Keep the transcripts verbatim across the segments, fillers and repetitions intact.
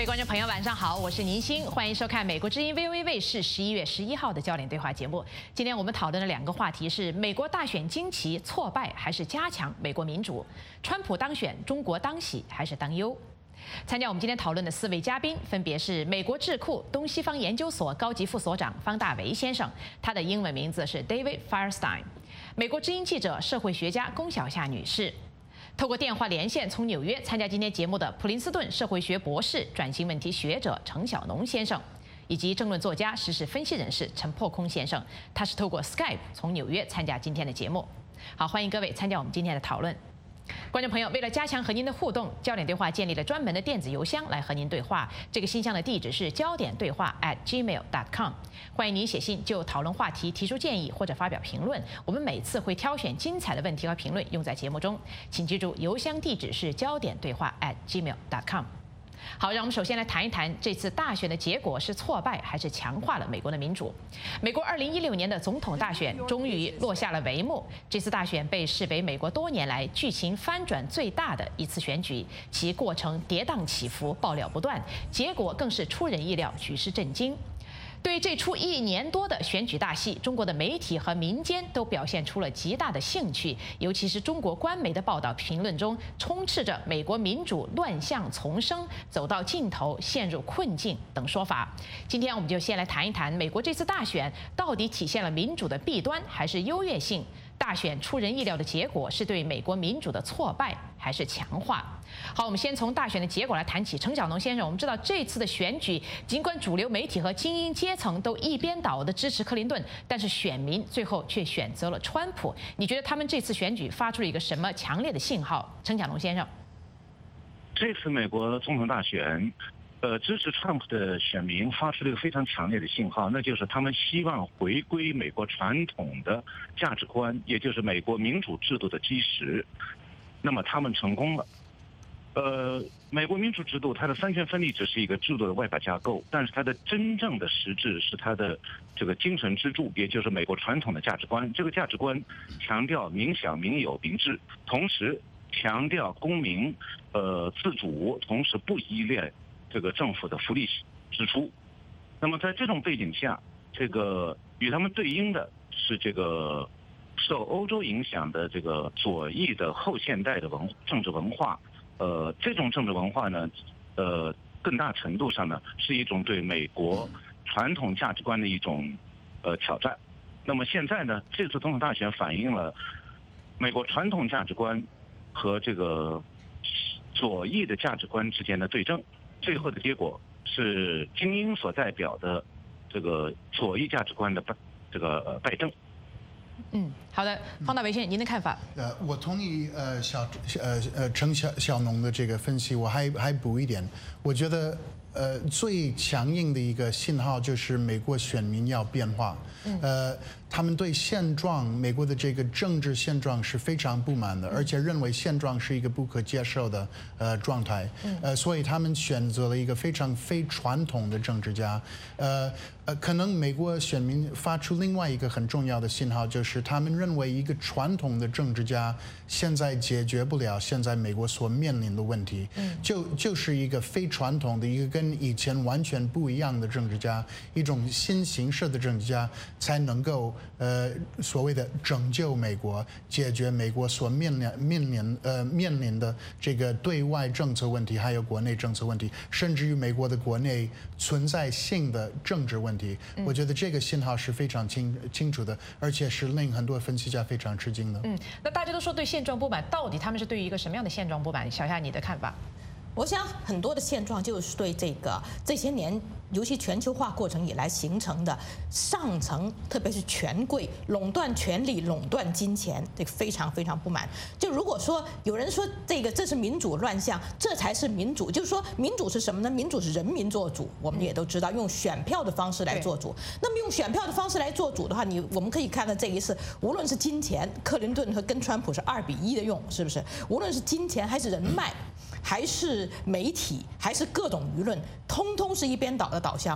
位观众朋友，晚上好，我是宁欣，欢迎收看美国之音 V O A 卫视十一月十一号的焦点对话节目。今天我们讨论的两个话题是：美国大选惊奇挫败，还是加强美国民主？川普当选，中国当喜还是当忧？参加我们今天讨论的四位嘉宾，分别是美国智库东西方研究所高级副所长方大为先生，他的英文名字是 David Firestein； 美国之音记者、社会学家龚小夏女士。透过电话连线从纽约参加今天节目的普林斯顿社会学博士、转型问题学者程晓农先生，以及政论作家、时事分析人士陈破空先生，他是透过 Skype 从纽约参加今天的节目。好，欢迎各位参加我们今天的讨论。观众朋友，为了加强和您的互动，焦点对话建立了专门的电子邮箱来和您对话。这个信箱的地址是焦点对话 at gmail dot com。欢迎您写信就讨论话题提出建议或者发表评论。我们每次会挑选精彩的问题和评论用在节目中，请记住邮箱地址是焦点对话 at gmail dot com。好，让我们首先来谈一谈这次大选的结果是挫败还是强化了美国的民主。美国二零一六年的总统大选终于落下了帷幕。这次大选被视为美国多年来剧情翻转最大的一次选举，其过程跌宕起伏，爆料不断，结果更是出人意料，举世震惊。对这出一年多的选举大戏，中国的媒体和民间都表现出了极大的兴趣，尤其是中国官媒的报道评论中，充斥着美国民主乱象丛生、走到尽头、陷入困境等说法。今天我们就先来谈一谈美国这次大选到底体现了民主的弊端还是优越性？大选出人意料的结果是对美国民主的挫败还是强化？好，我们先从大选的结果来谈起。程晓农先生，我们知道这次的选举，尽管主流媒体和精英阶层都一边倒的支持克林顿，但是选民最后却选择了川普。你觉得他们这次选举发出了一个什么强烈的信号？程晓农先生， 这次美国总统大选，呃，支持川普的选民发出了一个非常强烈的信号，那就是他们希望回归美国传统的价值观，也就是美国民主制度的基石。那么他们成功了。呃，美国民主制度它的三权分立只是一个制度的外表架构，但是它的真正的实质是它的这个精神支柱，也就是美国传统的价值观。这个价值观强调民享、民有、民治，同时强调公民呃自主，同时不依恋这个政府的福利支出。那么在这种背景下，这个与他们对应的是这个受欧洲影响的这个左翼的后现代的文政治文化。呃，这种政治文化呢，呃，更大程度上呢是一种对美国传统价值观的一种呃挑战。那么现在呢，这次总统大选反映了美国传统价值观和这个左翼的价值观之间的对争，最后的结果是精英所代表的这个左翼价值观的败这个呃败阵。 嗯，好的，方大为先生，您的看法？ 呃，我同意呃小呃呃程晓晓农的这个分析，我还还补一点，我觉得呃最强硬的一个信号就是美国选民要变化，呃，他们对现状，美国的这个政治现状是非常不满的，而且认为现状是一个不可接受的呃状态，呃，所以他们选择了一个非常非传统的政治家，呃。呃，可能美国选民发出另外一个很重要的信号，就是他们认为一个传统的政治家现在解决不了现在美国所面临的问题，就就是一个非传统的一个跟以前完全不一样的政治家，一种新形式的政治家才能够呃所谓的拯救美国，解决美国所面临面临呃面临的这个对外政策问题，还有国内政策问题，甚至于美国的国内存在性的政治问题。问题，我觉得这个信号是非常清清楚的，而且是令很多分析家非常吃惊的。 嗯，那大家都说对现状不满，到底他们是对于一个什么样的现状不满？小夏，你的看法？ 我想很多的现状就是对这个这些年，尤其全球化过程以来形成的上层，特别是权贵垄断权力、垄断金钱，这个非常非常不满。就如果说有人说这个这是民主乱象，这才是民主，就是说民主是什么呢？民主是人民做主，我们也都知道，用选票的方式来做主。那么用选票的方式来做主的话，你我们可以看到这一次，无论是金钱，克林顿和跟川普是二比一的用，是不是？无论是金钱还是人脉。还是媒体，还是各种舆论，通通是一边倒的导向。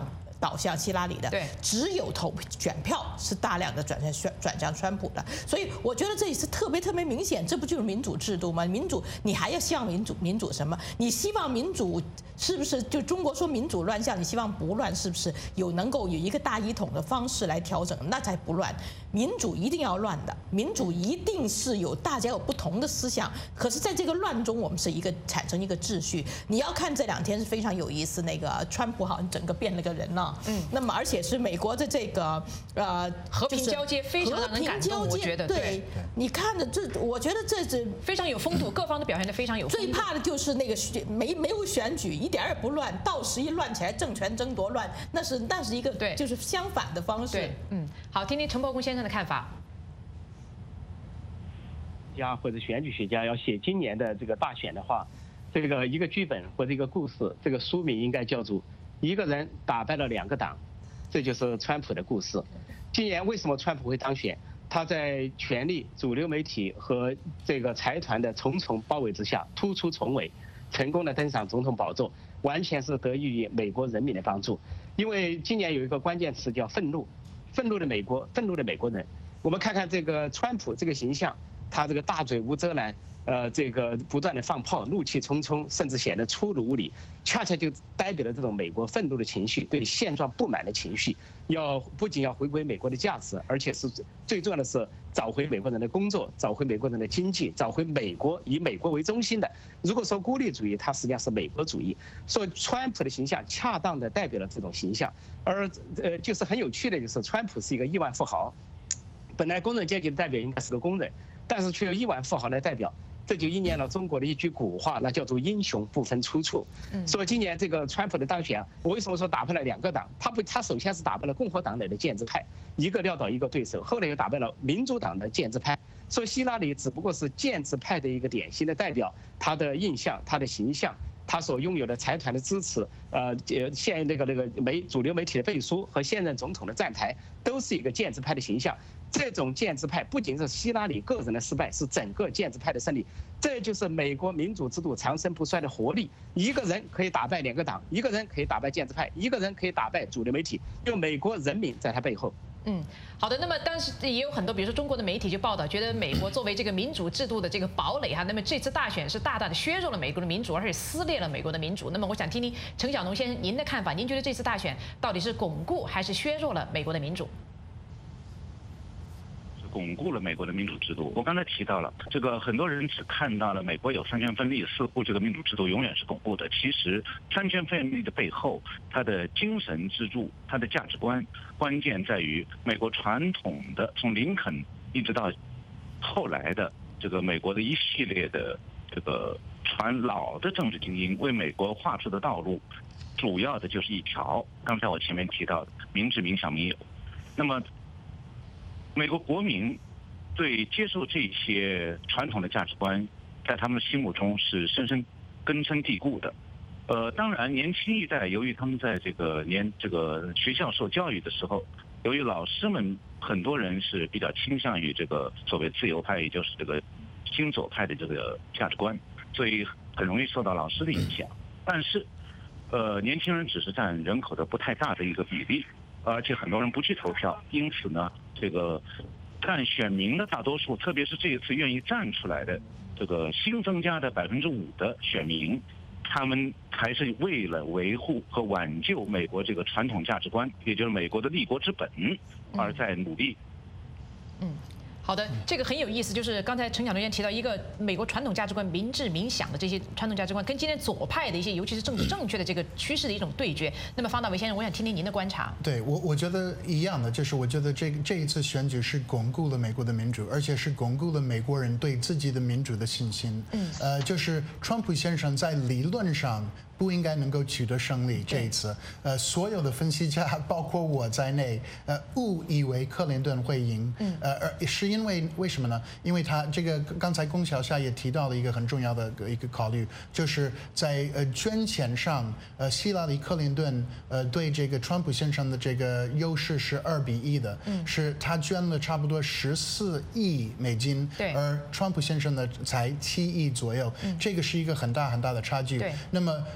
倒向希拉里的， 对， 只有投选票是大量的转向转向川普的。所以我觉得这也是特别特别明显，这不就是民主制度吗？民主你还要希望民主民主什么？你希望民主是不是就中国说民主乱象？你希望不乱，是不是有能够有一个大一统的方式来调整？那才不乱。民主一定要乱的，民主一定是有大家有不同的思想，可是在这个乱中，我们是一个产生一个秩序。你要看这两天是非常有意思，那个川普好像整个变了个人了，嗯，那么而且是美国的这个呃和平交接非常让人感动，我觉得对，你看的这，我觉得这是非常有风度，各方都表现得非常有风度。 最怕的就是那个没没有选举，一点也不乱，到时一乱起来，政权争夺乱，那是那是一个对， 就是相反的方式。 对，嗯，好，听听陈伯公先生的看法。 家或者选举学家要写今年的这个大选的话，这个一个剧本或者一个故事，这个书名应该叫做《一个人打败了两个党》，这就是川普的故事。今年为什么川普会当选？他在权力、主流媒体和这个财团的重重包围之下，突出重围，成功的登上总统宝座，完全是得益于美国人民的帮助。因为今年有一个关键词叫愤怒，愤怒的美国，愤怒的美国人。我们看看这个川普这个形象。他这个大嘴无遮拦，呃，这个不断的放炮，怒气冲冲，甚至显得粗鲁无礼，恰恰就代表了这种美国愤怒的情绪，对现状不满的情绪。要不仅要回归美国的价值，而且是最重要的是找回美国人的工作，找回美国人的经济，找回美国以美国为中心的。如果说孤立主义，它实际上是美国主义。所以川普的形象恰当的代表了这种形象。而呃，就是很有趣的就是，川普是一个亿万富豪，本来工人阶级的代表应该是个工人。但是却有亿万富豪来代表，这就应验了中国的一句古话，那叫做英雄不分出处。所以今年这个川普的当选，我为什么说打败了两个党？他不，他首先是打败了共和党内的建制派，一个撂倒一个对手，后来又打败了民主党的建制派。所以希拉里只不过是建制派的一个典型的代表，他的印象、他的形象。他所拥有的财团的支持，呃，现那个那个媒主流媒体的背书和现任总统的站台，都是一个建制派的形象。这种建制派不仅是希拉里个人的失败，是整个建制派的胜利。这就是美国民主制度长盛不衰的活力。一个人可以打败两个党，一个人可以打败建制派，一个人可以打败主流媒体，有美国人民在他背后。 嗯，好的。那么，但是也有很多，比如说中国的媒体就报道，觉得美国作为这个民主制度的这个堡垒哈，那么这次大选是大大的削弱了美国的民主，而且撕裂了美国的民主。那么，我想听听陈小农先生您的看法，您觉得这次大选到底是巩固还是削弱了美国的民主？ 巩固了美国的民主制度。我刚才提到了这个，很多人只看到了美国有三权分立，似乎这个民主制度永远是巩固的。其实三权分立的背后，它的精神支柱、它的价值观，关键在于美国传统的从林肯一直到后来的这个美国的一系列的这个传老的政治精英为美国画出的道路，主要的就是一条，刚才我前面提到的民治、民享、民有。那么美国国民对接受这些传统的价值观，在他们的心目中是深深根深蒂固的。呃，当然，年轻一代由于他们在这个年这个学校受教育的时候，由于老师们很多人是比较倾向于这个所谓自由派，也就是这个新左派的这个价值观，所以很容易受到老师的影响。但是，呃，年轻人只是占人口的不太大的一个比例，而且很多人不去投票，因此呢。这个占选民的大多数，特别是这一次愿意站出来的这个新增加的百分之五的选民，他们还是为了维护和挽救美国这个传统价值观，也就是美国的立国之本，而在努力。 嗯。好的，这个很有意思，就是刚才陈小农先提到一个美国传统价值观民治民享的这些传统价值观，跟今天左派的一些，尤其是政治正确的这个趋势的一种对决。那么方大为先生，我想听听您的观察。 对我，我觉得一样的，就是我觉得这这一次选举是巩固了美国的民主，而且是巩固了美国人对自己的民主的信心。嗯，呃，就是川普先生在理论上不应该能够取得胜利。这一次，呃，所有的分析家，包括我在内，呃，误以为克林顿会赢。嗯，呃，而是因为为什么呢？因为他这个刚才龚小夏也提到了一个很重要的一个考虑，就是在呃捐钱上，呃，希拉里、克林顿呃对这个川普先生的这个优势是二比一的，嗯，是他捐了差不多十四亿美金， 对， 而川普先生呢才七亿左右，嗯，这个是一个很大很大的差距。 对， 那么。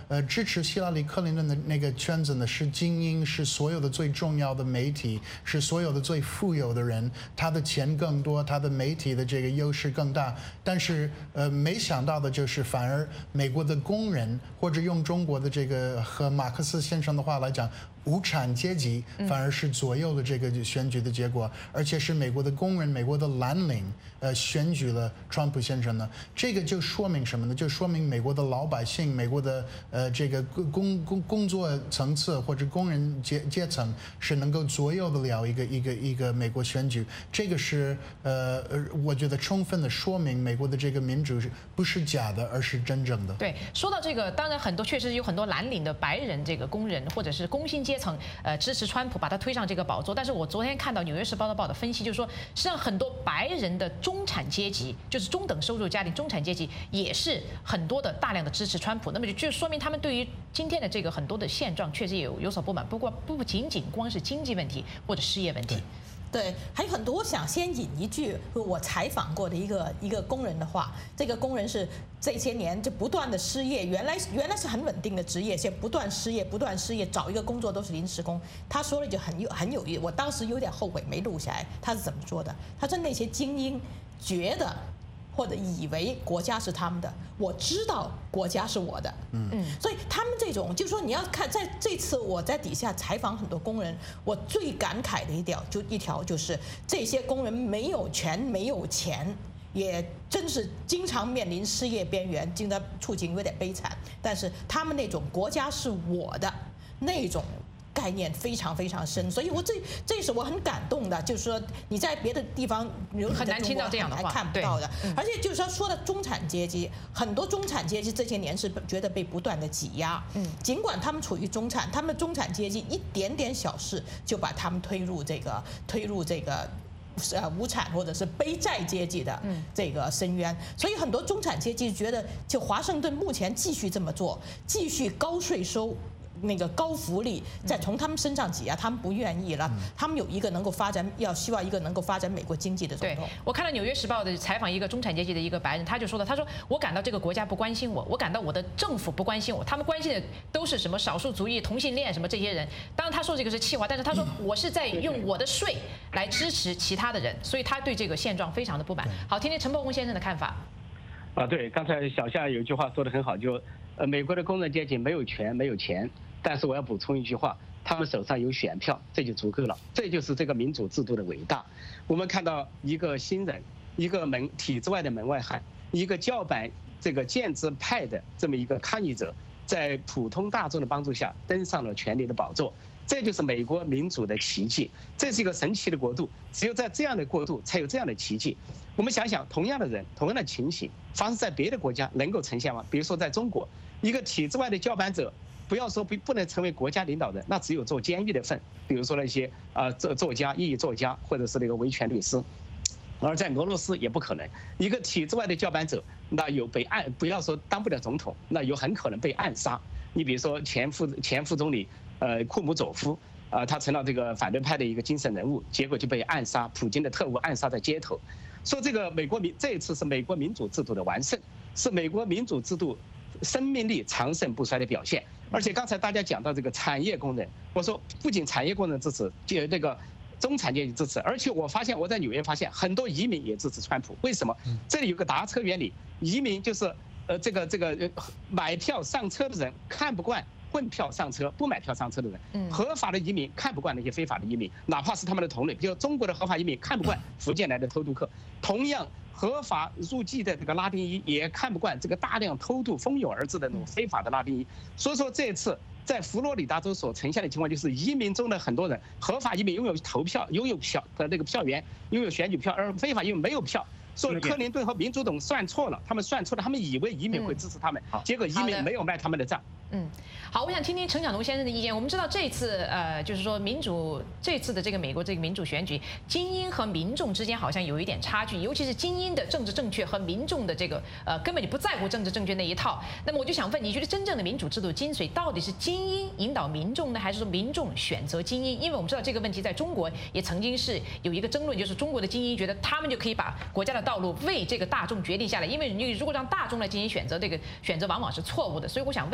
呃，支持希拉里·克林顿的那个圈子呢，是精英，是所有的最重要的媒体，是所有的最富有的人，他的钱更多，他的媒体的这个优势更大。但是，呃，没想到的就是，反而美国的工人，或者用中国的这个和马克思先生的话来讲，无产阶级反而是左右了这个选举的结果，而且是美国的工人、美国的蓝领，呃，选举了川普先生呢。这个就说明什么呢？就说明美国的老百姓、美国的呃这个工工工作层次或者工人阶阶层是能够左右得了一个一个一个美国选举。这个是呃呃，我觉得充分的说明美国的这个民主是不是假的，而是真正的。 对，说到这个，当然很多确实有很多蓝领的白人这个工人或者是工薪阶层，呃，支持川普，把他推上这个宝座。但是我昨天看到《纽约时报》的报道分析，就是说，实际上很多白人的中产阶级，就是中等收入家庭中产阶级，也是很多的大量的支持川普。那么就就说明他们对于今天的这个很多的现状确实也有有所不满。不过不仅仅光是经济问题或者失业问题。 对，还有很多。我想先引一句我采访过的一个一个工人的话，这个工人是这些年就不断的失业，原来原来是很稳定的职业，现在不断失业，不断失业，找一个工作都是临时工。他说了就很有很有意思，我当时有点后悔没录下来。他是怎么说的？他说那些精英觉得或者以为国家是他们的，我知道国家是我的，嗯嗯，所以他们这种就是说，你要看在这次我在底下采访很多工人，我最感慨的一条就一条就是这些工人没有权没有钱，也真是经常面临失业边缘，经常处境有点悲惨，但是他们那种国家是我的那种概念非常非常深，所以我这这是我很感动的，就是说你在别的地方很难听到这样的话， 看不到的。而且就是说说到中产阶级，很多中产阶级这些年是觉得被不断的挤压，嗯，尽管他们处于中产，他们的中产阶级一点点小事就把他们推入这个推入这个。呃，无产或者是背债阶级的这个深渊，所以很多中产阶级觉得，就华盛顿目前继续这么做，继续高税收。那个高福利再从他们身上挤压，他们不愿意了。他们有一个能够发展，要希望一个能够发展美国经济的总统。 对，我看了《纽约时报》的采访一个中产阶级的一个白人，他就说了，他说我感到这个国家不关心我，我感到我的政府不关心我，他们关心的都是什么少数族裔、同性恋什么这些人。当然他说这个是气话，但是他说我是在用我的税来支持其他的人，所以他对这个现状非常的不满。好，听听陈伯宏先生的看法。 啊，对，刚才小夏有一句话说得很好，就呃，美国的工人阶级没有权没有钱。但是我要补充一句话，他们手上有选票，这就足够了。这就是这个民主制度的伟大。我们看到一个新人，一个门体制外的门外汉，一个叫板这个建制派的这么一个抗议者，在普通大众的帮助下登上了权力的宝座。这就是美国民主的奇迹。这是一个神奇的国度，只有在这样的国度才有这样的奇迹。我们想想，同样的人，同样的情形，发生在别的国家能够呈现吗？比如说在中国，一个体制外的叫板者。不要说不不能成为国家领导人，那只有做监狱的份。比如说那些啊作作家、异议作家，或者是那个维权律师。而在俄罗斯也不可能，一个体制外的叫板者，那有被暗，不要说当不了总统，那有很可能被暗杀。你比如说前副前副总理呃库姆佐夫，啊、呃、他成了这个反对派的一个精神人物，结果就被暗杀，普京的特务暗杀在街头。说这个美国民这一次是美国民主制度的完胜，是美国民主制度生命力长盛不衰的表现。而且刚才大家讲到这个产业工人，我说不仅产业工人支持，就这个中产阶级支持，而且我发现我在纽约发现很多移民也支持川普。为什么？这里有个达车原理，移民就是呃这个这个买票上车的人看不惯混票上车不买票上车的人，合法的移民看不惯那些非法的移民，哪怕是他们的同类，比如中国的合法移民看不惯福建来的偷渡客，同样。合法入籍的这个拉丁裔也看不惯这个大量偷渡蜂拥而至的那种非法的拉丁裔，所以说这次在佛罗里达州所呈现的情况就是移民中的很多人，合法移民拥有投票、拥有票的那个票源、拥有选举票，而非法移民没有票。所以克林顿和民主党算错了，他们算错了，他们以为移民会支持他们，结果移民没有卖他们的账。 嗯，好，我想听听陈小农先生的意见。我们知道这次呃，就是说民主这次的这个美国这个民主选举，精英和民众之间好像有一点差距，尤其是精英的政治正确和民众的这个呃根本就不在乎政治正确那一套。那么我就想问，你觉得真正的民主制度精髓到底是精英引导民众呢，还是说民众选择精英？因为我们知道这个问题在中国也曾经是有一个争论，就是中国的精英觉得他们就可以把国家的道路为这个大众决定下来，因为你如果让大众来进行选择，这个选择往往是错误的。所以我想问一下，你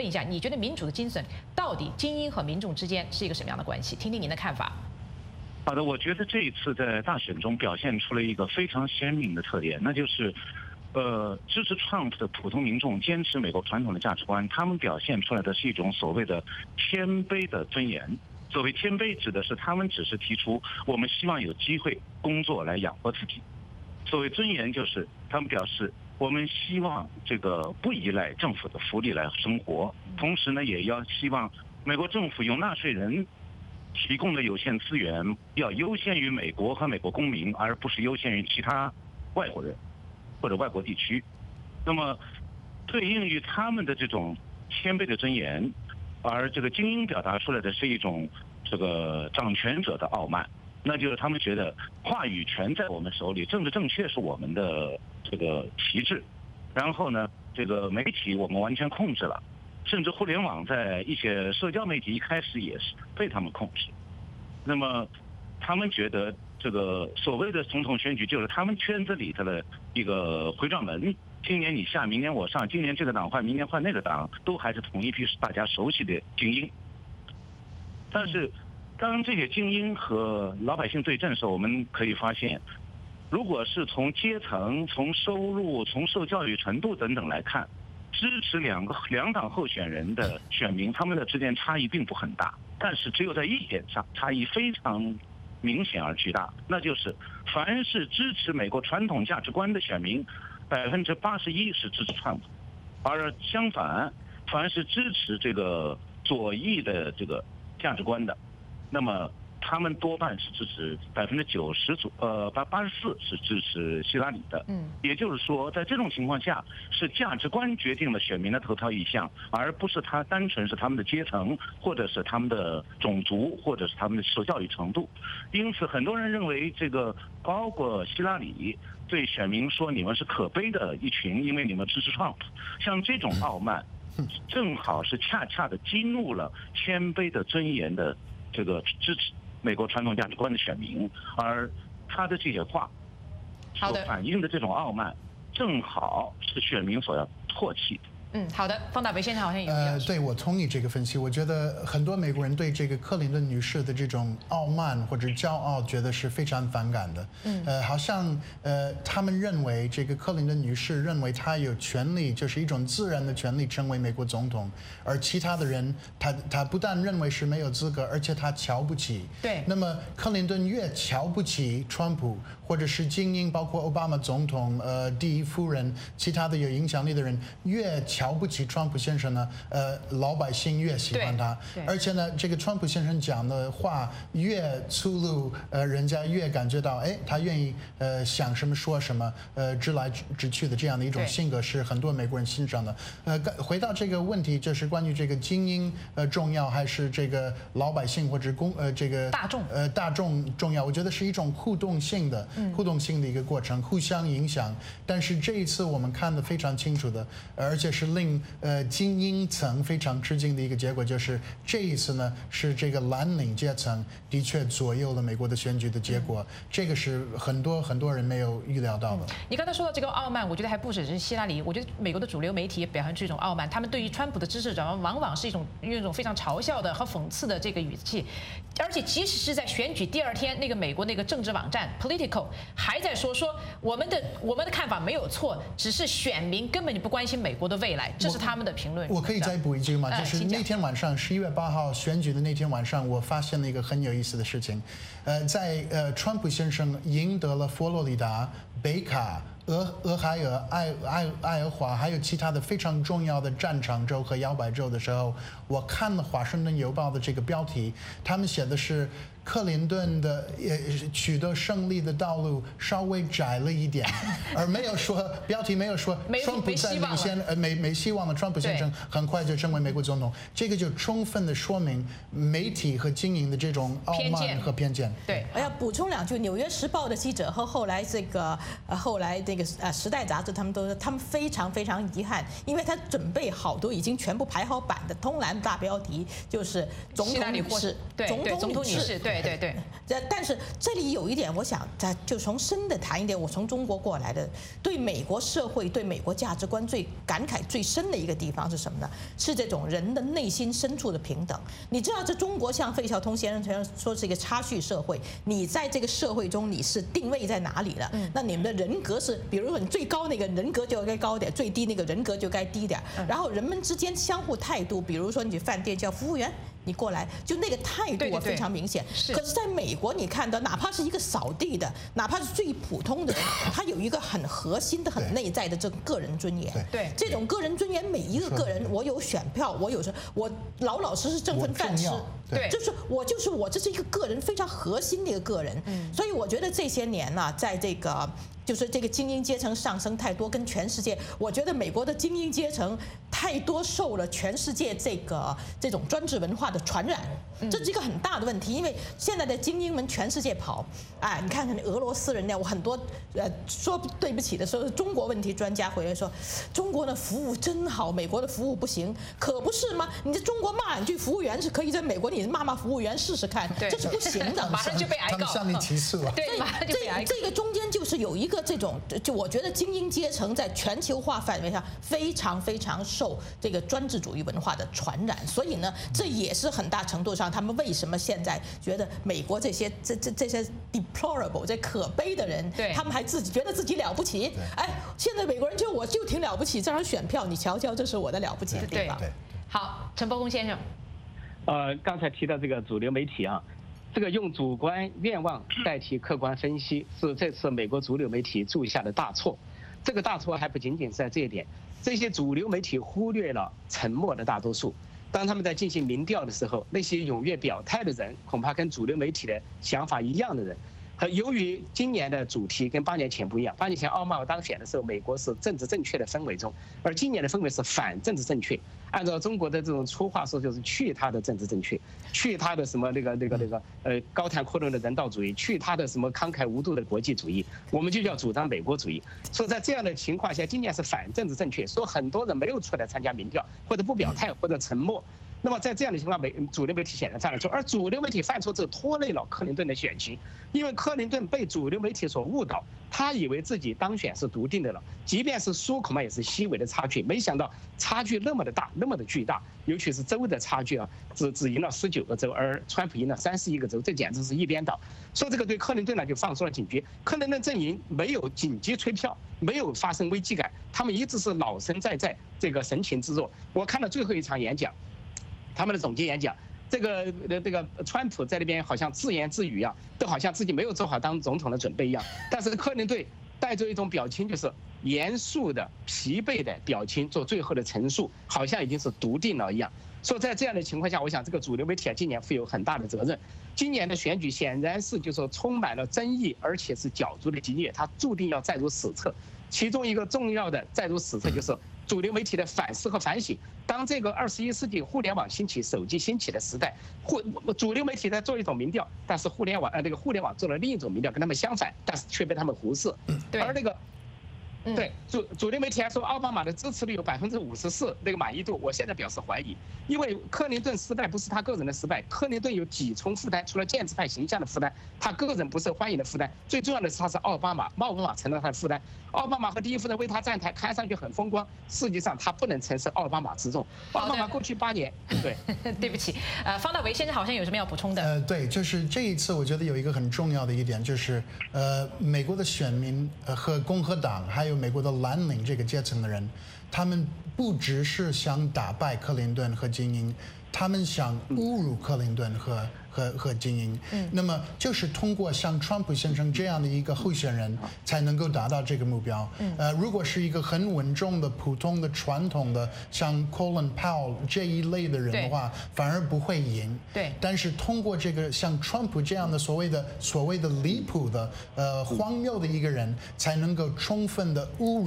觉得民主的精神到底精英和民众之间是一个什么样的关系？听听您的看法。 好的，我觉得这一次在大选中表现出了一个非常鲜明的特点，那就是，呃，支持 Trump 的普通民众坚持美国传统的价值观，他们表现出来的是一种所谓的谦卑的尊严。所谓谦卑，指的是他们只是提出我们希望有机会工作来养活自己；所谓尊严，就是他们表示我们希望这个不依赖政府的福利来生活，同时呢，也要希望美国政府由纳税人提供的有限资源要优先于美国和美国公民，而不是优先于其他外国人或者外国地区。那么，对应于他们的这种谦卑的尊严，而这个精英表达出来的是一种这个掌权者的傲慢，那就是他们觉得话语权在我们手里，政治正确是我们的这个旗帜，然后呢，这个媒体我们完全控制了。甚至互联网在一些社交媒体一开始也是被他们控制。那么，他们觉得这个所谓的总统选举就是他们圈子里头的一个回转门，今年你下，明年我上，今年这个党换，明年换那个党，都还是同一批是大家熟悉的精英。但是，当这些精英和老百姓对阵的时候，我们可以发现，如果是从阶层、从收入、从受教育程度等等来看，支持两个两党候选人的选民，他们的之间差异并不很大，但是只有在一点上差异非常明显而巨大，那就是凡是支持美国传统价值观的选民，百分之八十一是支持川普，而相反，凡是支持这个左翼的这个价值观的，那么他们多半是支持百分之九十左呃八八十四是支持希拉里的，嗯，也就是说，在这种情况下，是价值观决定了选民的投票意向，而不是他单纯是他们的阶层，或者是他们的种族，或者是他们的受教育程度。因此，很多人认为这个包括希拉里对选民说你们是可悲的一群，因为你们支持 Trump， 像这种傲慢，正好是恰恰的激怒了谦卑的尊严的这个支持美国传统价值观的选民，而他的这些话所反映的这种傲慢，正好是选民所要唾弃的。 嗯，好的，方大为先生好像有呃，对，我同意这个分析。我觉得很多美国人对这个克林顿女士的这种傲慢或者骄傲，觉得是非常反感的。嗯，呃，好像呃，他们认为这个克林顿女士认为她有权利，就是一种自然的权利，成为美国总统，而其他的人，他他不但认为是没有资格，而且他瞧不起。 对。 那么克林顿越瞧不起川普，或者是精英，包括奥巴马总统、呃，第一夫人，其他的有影响力的人，越瞧不起川普先生呢，呃，老百姓越喜欢他，而且呢，这个川普先生讲的话越粗鲁，呃，人家越感觉到，哎，他愿意呃想什么说什么，呃，直来直去的这样的一种性格是很多美国人欣赏的。呃，回到这个问题，就是关于这个精英呃重要还是这个老百姓或者公呃这个大众呃大众重要？我觉得是一种互动性的、嗯、互动性的一个过程，互相影响。但是这一次我们看得非常清楚的，而且是令呃，精英层非常吃惊的一个结果，就是这一次呢，是这个蓝领阶层的确左右了美国的选举的结果，嗯、这个是很多很多人没有预料到的。 嗯、你刚才说到这个傲慢，我觉得还不只是希拉里，我觉得美国的主流媒体也表现出一种傲慢，他们对于川普的支持者往往是一种用一种非常嘲笑的和讽刺的这个语气，而且即使是在选举第二天，那个美国那个政治网站 Politico 还在说说我们的我们的看法没有错，只是选民根本就不关心美国的未来，这是他们的评论。 我可以再补一句吗？就是那天晚上，十一月八号选举的那天晚上，我发现了一个很有意思的事情。呃，在呃，川普先生赢得了佛罗里达、北卡、俄俄亥俄、爱爱爱荷华，还有其他的非常重要的战场州和摇摆州的时候，我看了《华盛顿邮报》的这个标题，他们写的是克林顿的呃取得胜利的道路稍微窄了一点，而没有说标题没有说川普在领先，呃没没希望了，川普先生很快就成为美国总统，这个就充分的说明媒体和经营的这种傲慢和偏见。 对， 我要补充两句，《纽约时报》的记者和后来这个呃后来这个呃《时代》杂志，他们都说他们非常非常遗憾，因为他准备好都已经全部排好版的通栏大标题，就是总统女士， 总统女士，对。 对对对。 这但是这里有一点，我想在就从深的谈一点，我从中国过来的，对美国社会、对美国价值观最感慨最深的一个地方是什么呢？是这种人的内心深处的平等。你知道，这中国像费孝通先生说是一个差序社会，你在这个社会中你是定位在哪里了？那你们的人格是，比如说你最高那个人格就该高点，最低那个人格就该低点。然后人们之间相互态度，比如说你去饭店叫服务员，你过来，就那个态度啊非常明显。可是在美国，你看到哪怕是一个扫地的，哪怕是最普通的人，他有一个很核心的、很内在的这个个人尊严。 对， 这种个人尊严，每一个个人，我有选票，我有时我老老实实挣份饭吃。 对， 就是我就是我，这是一个个人非常核心的一个个人。嗯，所以我觉得这些年呢、啊，在这个就是这个精英阶层上升太多，跟全世界，我觉得美国的精英阶层太多受了全世界这个这种专制文化的传染，这是一个很大的问题。因为现在的精英们全世界跑，哎，你看看俄罗斯人家，我很多呃说对不起的时候，中国问题专家回来说，中国的服务真好，美国的服务不行，可不是吗？你在中国骂两句服务员是可以，在美国你骂骂服务员试试看，这是不行的， 马上就被挨告， 他们向你提诉了。 对，马上就被挨告。 这个中间就是有一个这种，就我觉得精英阶层在全球化范围上非常非常受这个专制主义文化的传染，所以呢，这也是很大程度上他们为什么现在觉得美国这些这这这些 deplorable 这可悲的人，他们还自己觉得自己了不起。哎，现在美国人就我就挺了不起，这张选票你瞧瞧，这是我的了不起的地方。 好，陈伯公先生。 呃，刚才提到这个主流媒体啊，这个用主观愿望代替客观分析，是这次美国主流媒体铸下的大错。这个大错还不仅仅是在这一点，这些主流媒体忽略了沉默的大多数。当他们在进行民调的时候，那些踊跃表态的人，恐怕跟主流媒体的想法一样的人。和由于今年的主题跟八年前不一样，八年前奥巴马当选的时候，美国是政治正确的氛围中，而今年的氛围是反政治正确。按照中国的这种粗话说，就是去他的政治正确，去他的什么那个那个那个呃高谈阔论的人道主义，去他的什么慷慨无度的国际主义，我们就叫主张美国主义。所以在这样的情况下，今年是反政治正确，说很多人没有出来参加民调，或者不表态，或者沉默。那么在这样的情况，美主流媒体显然犯了错，而主流媒体犯错之后拖累了克林顿的选情，因为克林顿被主流媒体所误导，他以为自己当选是笃定的了，即便是输恐怕也是细微的差距，没想到差距那么的大，那么的巨大，尤其是州的差距啊，只只赢了十九个州，而川普赢了三十一个州，这简直是一边倒。所以这个对克林顿呢就放出了警觉，克林顿阵营没有紧急催票，没有发生危机感，他们一直是老神在在，这个神情自若。我看了最后一场演讲。他们的总结演讲，这个呃这个川普在那边好像自言自语啊，都好像自己没有做好当总统的准备一样。但是克林顿带着一种表情，就是严肃的、疲惫的表情做最后的陈述，好像已经是笃定了一样。所以在这样的情况下，我想这个主流媒体啊，今年负有很大的责任。今年的选举显然是就是说充满了争议，而且是角逐的激烈，它注定要载入史册。其中一个重要的载入史册就是主流媒体的反思和反省。当这个二十一世纪互联网兴起、手机兴起的时代，互主流媒体在做一种民调，但是互联网呃那个互联网做了另一种民调，跟他们相反，但是却被他们忽视。而那个。对，主主流媒体还说奥巴马的支持率有百分之五十四，那个满意度，我现在表示怀疑，因为克林顿失败不是他个人的失败，克林顿有几重负担，除了建制派形象的负担，他个人不受欢迎的负担，最重要的是他是奥巴马，奥巴马承认他的负担，奥巴马和第一夫人为他站台，看上去很风光，实际上他不能承受奥巴马之重。奥巴马过去八年，对， 对不起，呃，方大为先生好像有什么要补充的？ 呃，对，就是这一次我觉得有一个很重要的一点，就是呃，美国的选民呃和共和党还有美国的蓝领这个阶层的人，他们不只是想打败克林顿和精英，他们想侮辱克林顿和和和精英。嗯，那么就是通过像川普先生这样的一个候选人，才能够达到这个目标。嗯，呃，如果是一个很稳重的、普通的、传统的，像 Colin Powell 这一类的人的话，反而不会赢。 对。 但是通过这个像川普这样的所谓的所谓的离谱的、呃荒谬的一个人，才能够充分的侮辱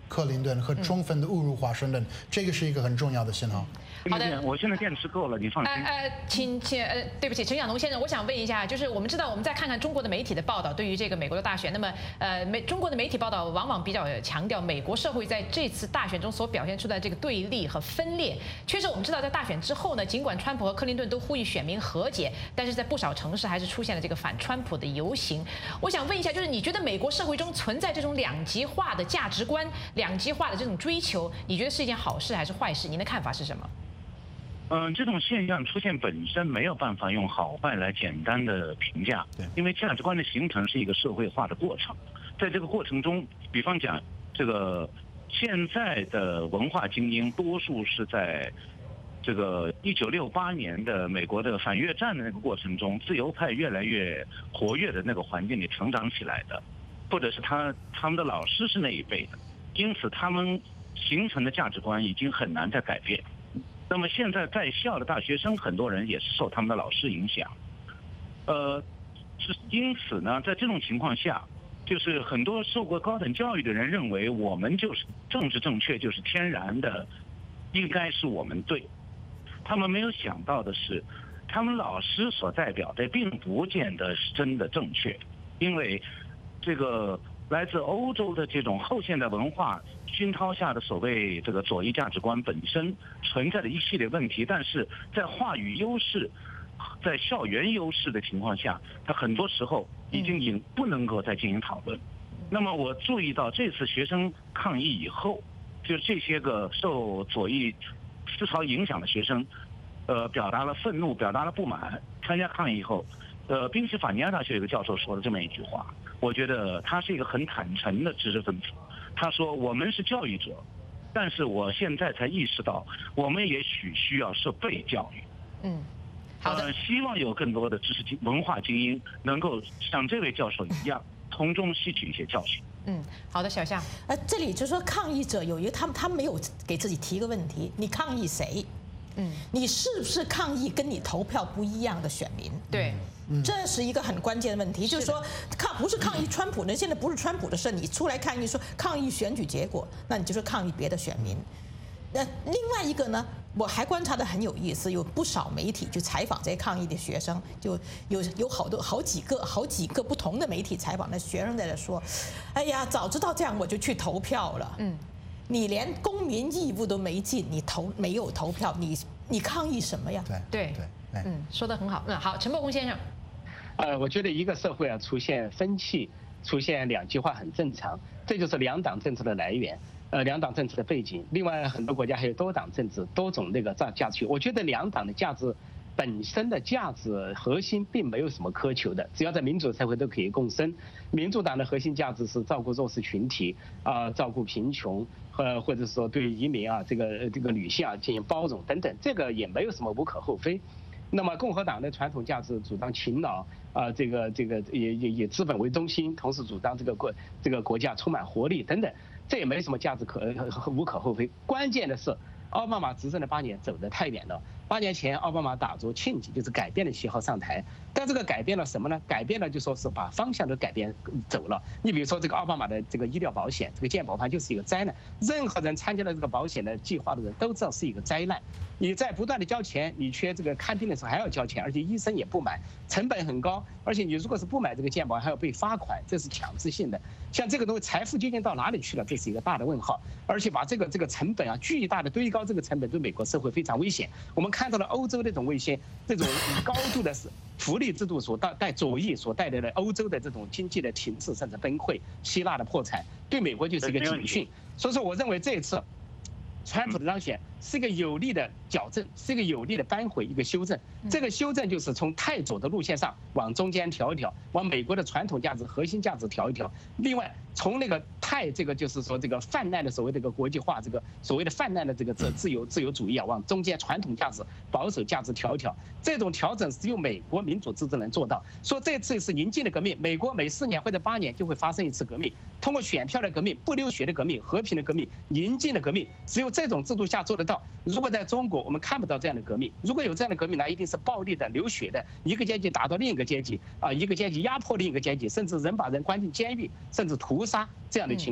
克林顿和充分的侮辱华盛顿，这个是一个很重要的信号。 好的， 我现在电池够了，你放心。 呃呃，请请呃，对不起，陈小农先生，我想问一下，就是我们知道，我们再看看中国的媒体的报道，对于这个美国的大选，那么呃，美中国的媒体报道往往比较强调美国社会在这次大选中所表现出的这个对立和分裂。确实，我们知道在大选之后呢，尽管川普和克林顿都呼吁选民和解，但是在不少城市还是出现了这个反川普的游行。我想问一下，就是你觉得美国社会中存在这种两极化的价值观、两极化的这种追求，你觉得是一件好事还是坏事？您的看法是什么？ 嗯，这种现象出现本身没有办法用好坏来简单的评价，因为价值观的形成是一个社会化的过程，在这个过程中，比方讲，这个现在的文化精英多数是在这个一九六八年的美国的反越战的那个过程中，自由派越来越活跃的那个环境里成长起来的，或者是他他们的老师是那一辈的，因此他们形成的价值观已经很难再改变。那么现在在校的大学生，很多人也是受他们的老师影响，呃，是因此呢，在这种情况下，就是很多受过高等教育的人认为我们就是政治正确，就是天然的，应该是我们对。他们没有想到的是，他们老师所代表的并不见得是真的正确，因为这个来自欧洲的这种后现代文化熏陶下的所谓这个左翼价值观本身存在的一系列问题，但是在话语优势、在校园优势的情况下，它很多时候已经引不能够再进行讨论。那么我注意到这次学生抗议以后，就这些个受左翼思潮影响的学生，呃，表达了愤怒，表达了不满，参加抗议以后，呃，宾夕法尼亚大学有个教授说了这么一句话，我觉得他是一个很坦诚的知识分子。他说：“我们是教育者，但是我现在才意识到，我们也许需要是被教育。” 嗯，好的。 呃，希望有更多的知识精文化精英能够像这位教授一样，从中吸取一些教训。 嗯，好的，小夏。 呃，这里就是说抗议者有一个，他们他没有给自己提一个问题：你抗议谁？嗯，你是不是抗议跟你投票不一样的选民？ 对。 这是一个很关键的问题，就是说，抗不是抗议川普呢？现在不是川普的事，你出来抗议说抗议选举结果，那你就是抗议别的选民。那另外一个呢，我还观察得很有意思，有不少媒体去采访这些抗议的学生，就有有好多好几个好几个不同的媒体采访的学生在这说，哎呀，早知道这样我就去投票了。嗯，你连公民义务都没尽，你投没有投票，你你抗议什么呀？ 对对对，嗯，说得很好。嗯，好，陈伯公先生。 呃，我觉得一个社会啊出现分歧、出现两极化很正常，这就是两党政治的来源，呃，两党政治的背景。另外，很多国家还有多党政治、多种那个价价值。我觉得两党的价值本身的价值核心并没有什么苛求的，只要在民主社会都可以共生。民主党的核心价值是照顾弱势群体啊、呃，照顾贫穷和或者说对移民啊、这个这个女性啊进行包容等等，这个也没有什么无可厚非。那么共和党的传统价值主张勤劳啊、呃，这个这个也也以资本为中心，同时主张这个国这个国家充满活力等等，这也没什么价值可无可厚非。关键的是，奥巴马执政的八年走得太远了。八年前，奥巴马打着庆忌，就是改变的旗号上台，但这个改变了什么呢？改变了就说是把方向都改变走了。你比如说这个奥巴马的这个医疗保险，这个健保盘就是一个灾难，任何人参加了这个保险的计划的人都知道是一个灾难。你在不断的交钱，你缺这个看病的时候还要交钱，而且医生也不买，成本很高，而且你如果是不买这个健保还要被罚款，这是强制性的。像这个东西财富究竟到哪里去了，这是一个大的问号。而且把这个这个成本啊巨大的堆高，这个成本对美国社会非常危险。我们看到了欧洲这种危险，这种高度的福利制度所带带左翼所带来的欧洲的这种经济的停滞甚至崩溃，希腊的破产，对美国就是一个警讯。所以说，我认为这一次川普的当选是一个有力的矫正，是一个有力的扳回，一个修正。这个修正就是从太左的路线上往中间调一调，往美国的传统价值、核心价值调一调。另外，从那个太这个就是说这个泛滥的所谓这个国际化，这个所谓的泛滥的这个自自由自由主义啊，往中间传统价值、保守价值调一调。这种调整只有美国民主制度能做到。说这次是宁静的革命，美国每四年或者八年就会发生一次革命，通过选票的革命、不流血的革命、和平的革命、宁静的革命，只有这种制度下做得到。如果在中国，我们看不到这样的革命。如果有这样的革命，那一定是暴力的、流血的，一个阶级打到另一个阶级啊，一个阶级压迫另一个阶级，甚至人把人关进监狱，甚至屠杀这样的情况。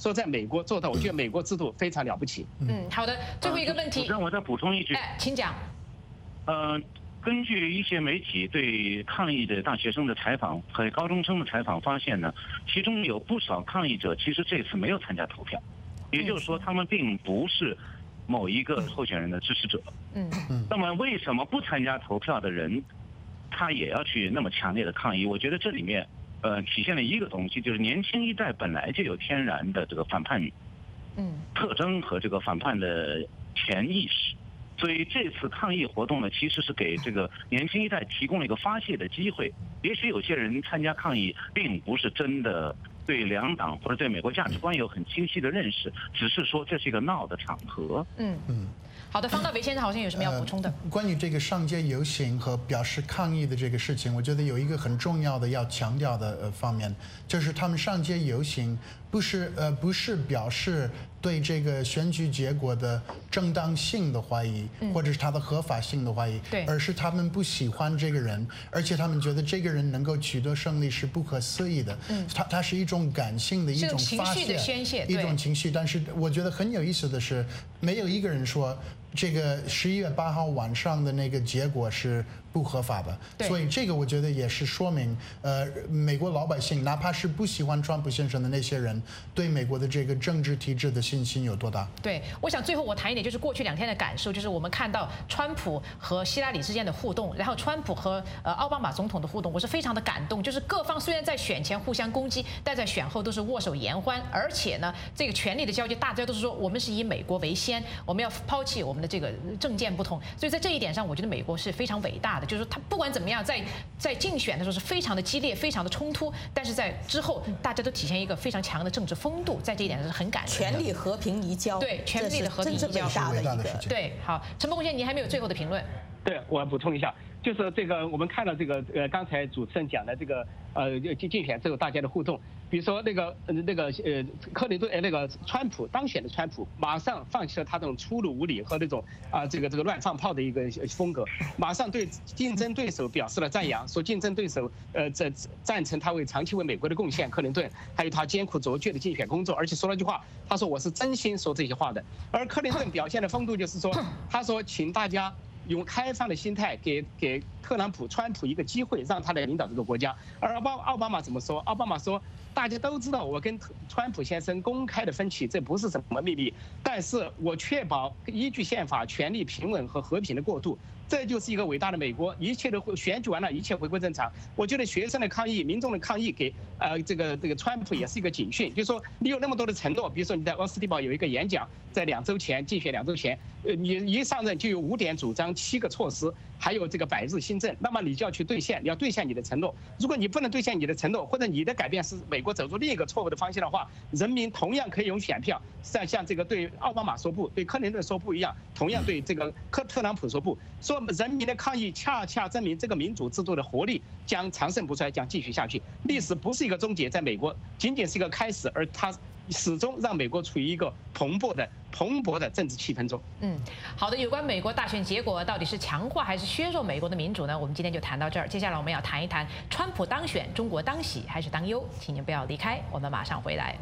说在美国做到，我觉得美国制度非常了不起。 嗯，好的，最后一个问题， 让我再补充一句， 哎，请讲。 呃，根据一些媒体对抗议的大学生的采访和高中生的采访发现呢，其中有不少抗议者其实这次没有参加投票，也就是说他们并不是某一个候选人的支持者。 嗯嗯。那么为什么不参加投票的人，他也要去那么强烈的抗议？我觉得这里面呃体现了一个东西，就是年轻一代本来就有天然的这个反叛嗯特征和这个反叛的潜意识。所以这次抗议活动呢，其实是给这个年轻一代提供了一个发泄的机会。也许有些人参加抗议，并不是真的对两党或者对美国价值观有很清晰的认识，只是说这是一个闹的场合。 嗯嗯。好的，方大为先生好像有什么要补充的？ 呃、关于这个上街游行和表示抗议的这个事情，我觉得有一个很重要的要强调的呃方面，就是他们上街游行不是呃不是表示对这个选举结果的正当性的怀疑， 嗯、 或者是它的合法性的怀疑， 对， 而是他们不喜欢这个人，而且他们觉得这个人能够取得胜利是不可思议的。嗯，它它是一种感性的一种发泄， 宣泄， 一种情绪。但是我觉得很有意思的是，没有一个人说这个十一月八号晚上的那个结果是不合法的，所以这个我觉得也是说明，呃，美国老百姓哪怕是不喜欢川普先生的那些人，对美国的这个政治体制的信心有多大？ 对，我想最后我谈一点，就是过去两天的感受，就是我们看到川普和希拉里之间的互动，然后川普和呃奥巴马总统的互动，我是非常的感动。就是各方虽然在选前互相攻击，但在选后都是握手言欢，而且呢，这个权力的交接，大家都是说我们是以美国为先，我们要抛弃我们的这个政见不同，所以在这一点上，我觉得美国是非常伟大的。就是他不管怎么样，在在竞选的时候是非常的激烈，非常的冲突，但是在之后大家都体现一个非常强的政治风度，在这一点是很感人的。 权力和平移交， 对，权力的和平移交， 这是伟大的一个。 对，好，陈伯公先生，你还没有最后的评论。 对，我补充一下，就是这个我们看到这个呃，刚才主持人讲的这个呃竞竞选之后大家的互动，比如说那个呃那个呃克林顿呃那个川普当选的川普，马上放弃了他这种粗鲁无礼和那种啊、呃、这个这个乱放炮的一个风格，马上对竞争对手表示了赞扬，说竞争对手呃这赞成他为长期为美国的贡献，克林顿还有他艰苦卓绝的竞选工作，而且说了句话，他说我是真心说这些话的，而克林顿表现的风度就是说，他说请大家用开放的心态给给特朗普、川普一个机会，让他来领导这个国家。而奥巴奥巴马怎么说？奥巴马说，大家都知道我跟川普先生公开的分歧，这不是什么秘密，但是我确保依据宪法权力平稳和和平的过渡。这就是一个伟大的美国，一切都选举完了，一切回归正常。我觉得学生的抗议、民众的抗议给呃这个这个川普也是一个警讯，就是说你有那么多的承诺，比如说你在奥斯汀堡有一个演讲，在两周前竞选两周前，呃你一上任就有五点主张、七个措施，还有这个百日新政，那么你就要去兑现，你要兑现你的承诺。如果你不能兑现你的承诺，或者你的改变是美国走入另一个错误的方向的话，人民同样可以用选票，像像这个对奥巴马说不，对克林顿说不一样，同样对这个特特朗普说不，说。人民的抗议恰恰证明这个民主制度的活力将长盛不衰，将继续下去。历史不是一个终结，在美国仅仅是一个开始，而它始终让美国处于一个蓬勃的蓬勃的政治气氛中。 嗯，好的，有关美国大选结果到底是强化还是削弱美国的民主呢？我们今天就谈到这儿。接下来我们要谈一谈川普当选，中国当喜还是当忧？请您不要离开，我们马上回来。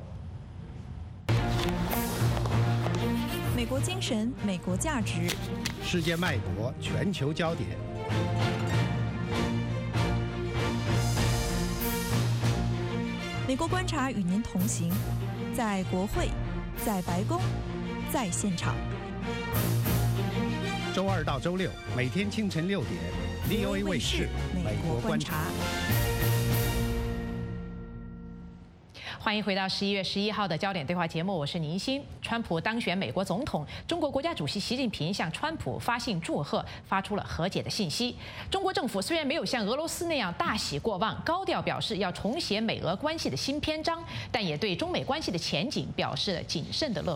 美国精神，美国价值， 世界脉搏，全球焦点。 美国观察与您同行，在国会，在白宫，在现场。 周二到周六，每天清晨六点 ，V O A 卫视《美国观察》。 欢迎回到十一月十一号的焦点对话节目，我是倪欣。川普当选美国总统，中国国家主席习近平向川普发信祝贺，发出了和解的信息。中国政府虽然没有像俄罗斯那样大喜过望，高调表示要重写美俄关系的新篇章，但也对中美关系的前景表示了谨慎的乐观。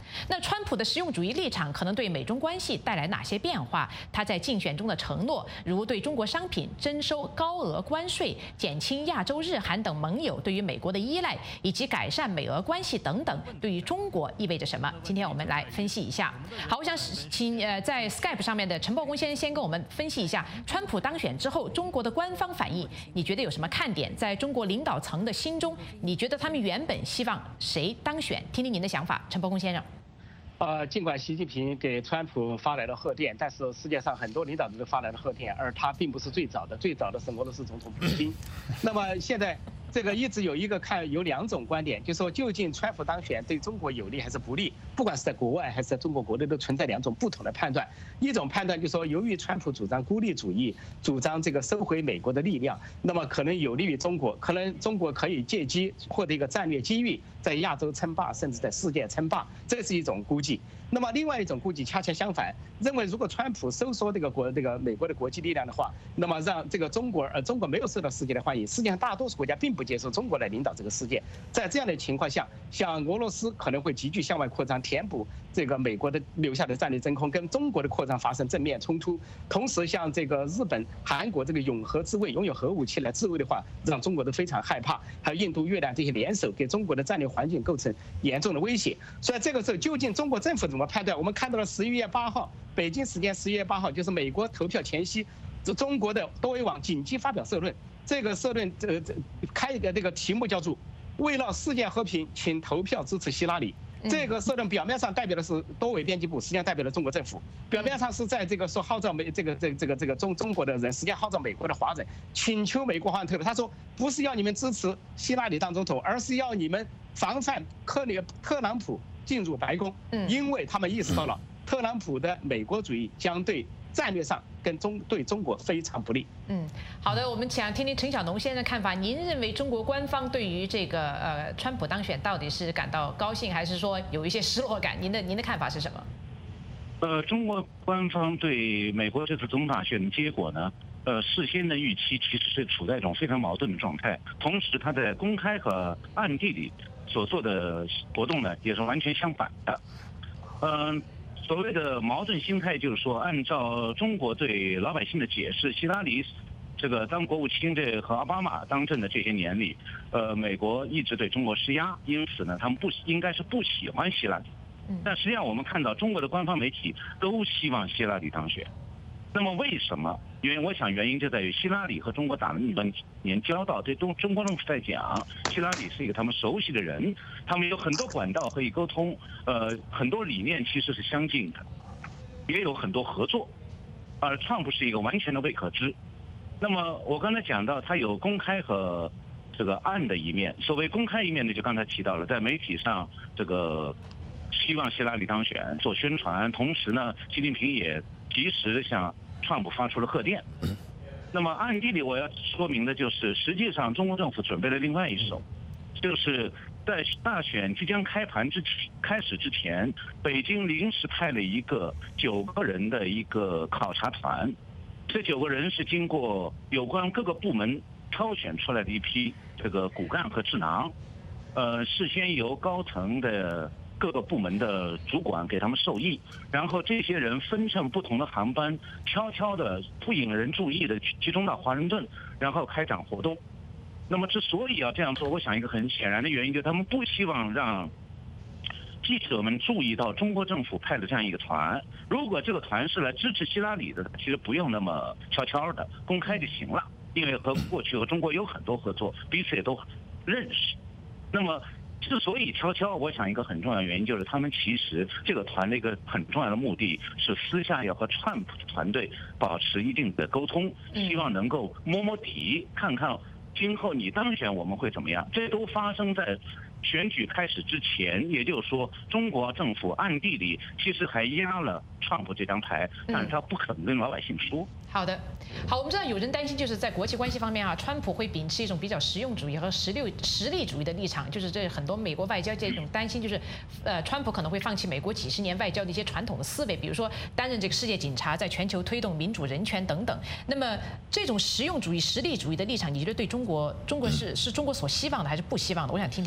那川普的实用主义立场可能对美中关系带来哪些变化？他在竞选中的承诺，如对中国商品征收高额关税、减轻亚洲、日韩等盟友对于美国的依赖，以及改善美俄关系等等，对于中国意味着什么？今天我们来分析一下。好，我想请呃在 Skype 上面的陈伯公先生先跟我们分析一下，川普当选之后，中国的官方反应，你觉得有什么看点？在中国领导层的心中，你觉得他们原本希望谁当选？听听您的想法，陈伯公先生。 呃，尽管习近平给川普发来了贺电，但是世界上很多领导人都发来了贺电，而他并不是最早的，最早的是俄罗斯总统普京。那么现在这个一直有一个看有两种观点，就是说究竟川普当选对中国有利还是不利？不管是在国外还是在中国国内，都存在两种不同的判断。一种判断就是说，由于川普主张孤立主义，主张这个收回美国的力量，那么可能有利于中国，可能中国可以借机获得一个战略机遇，在亚洲称霸，甚至在世界称霸，这是一种估计。那么另外一种估计恰恰相反，认为如果川普收缩这个国这个美国的国际力量的话，那么让这个中国呃中国没有受到世界的欢迎，世界上大多数国家并不接受中国来领导这个世界。在这样的情况下，像俄罗斯可能会急剧向外扩张，填补这个美国的留下的战略真空，跟中国的扩张发生正面冲突。同时，像这个日本、韩国这个拥核自卫，拥有核武器来自卫的话，让中国都非常害怕。还有印度、越南这些联手，给中国的战略环境构成严重的威胁。所以这个时候，究竟中国政府怎么判断？我们看到了十一月八号，北京时间十一月八号，就是美国投票前夕，中国的多维网紧急发表社论。这个社论呃开一个这个题目叫做“为了世界和平，请投票支持希拉里”。这个社论表面上代表的是多维编辑部，实际上代表了中国政府。表面上是在这个说号召美这个这个这个这个中中国的人，实际上号召美国的华人，请求美国华人投票。他说不是要你们支持希拉里当总统，而是要你们防范克里特朗普进入白宫，因为他们意识到了特朗普的美国主义将对战略上跟中对中国非常不利。 嗯，好的，我们想听听陈小农先生的看法。您认为中国官方对于这个呃川普当选到底是感到高兴，还是说有一些失落感？您的您的看法是什么？ 呃，中国官方对美国这次总统大选的结果呢，呃，事先的预期其实是处在一种非常矛盾的状态，同时他在公开和暗地里所做的活动呢，也是完全相反的。嗯、呃。所谓的矛盾心态，就是说，按照中国对老百姓的解释，希拉里这个当国务卿这和奥巴马当政的这些年里，呃，美国一直对中国施压，因此呢，他们不应该是不喜欢希拉里。但实际上，我们看到中国的官方媒体都希望希拉里当选。那么为什么？因为我想原因就在于希拉里和中国打了那么多年交道，对中中国政府来讲，希拉里是一个他们熟悉的人，他们有很多管道可以沟通，呃，很多理念其实是相近的，也有很多合作，而川普是一个完全的未可知。那么我刚才讲到，他有公开和这个暗的一面。所谓公开一面呢，就刚才提到了，在媒体上这个希望希拉里当选做宣传，同时呢，习近平也及时向川普发出了贺电。那么暗地里我要说明的就是，实际上中国政府准备了另外一手，就是在大选即将开盘之前开始之前，北京临时派了一个九个人的一个考察团，这九个人是经过有关各个部门挑选出来的一批这个骨干和智囊，呃，事先由高层的各个部门的主管给他们授意，然后这些人分乘不同的航班，悄悄的不引人注意的集中到华盛顿，然后开展活动。那么之所以要这样做，我想一个很显然的原因，就是他们不希望让记者们注意到中国政府派的这样一个团。如果这个团是来支持希拉里的，其实不用那么悄悄的，公开就行了，因为和过去和中国有很多合作，彼此也都认识。那么之所以悄悄，我想一个很重要的原因就是，他们其实这个团的一个很重要的目的是私下要和川普团队保持一定的沟通，希望能够摸摸底，看看今后你当选我们会怎么样。这都发生在选举开始之前，也就是说，中国政府暗地里其实还压了川普这张牌，但是他不肯跟老百姓说。 好的，好，我们知道有人担心，就是在国际关系方面啊，川普会秉持一种比较实用主义和实力实力主义的立场，就是这很多美国外交这种担心，就是呃，川普可能会放弃美国几十年外交的一些传统的思维，比如说担任这个世界警察，在全球推动民主人权等等。那么这种实用主义、实力主义的立场，你觉得对中国，中国是是中国所希望的，还是不希望的？我想听听您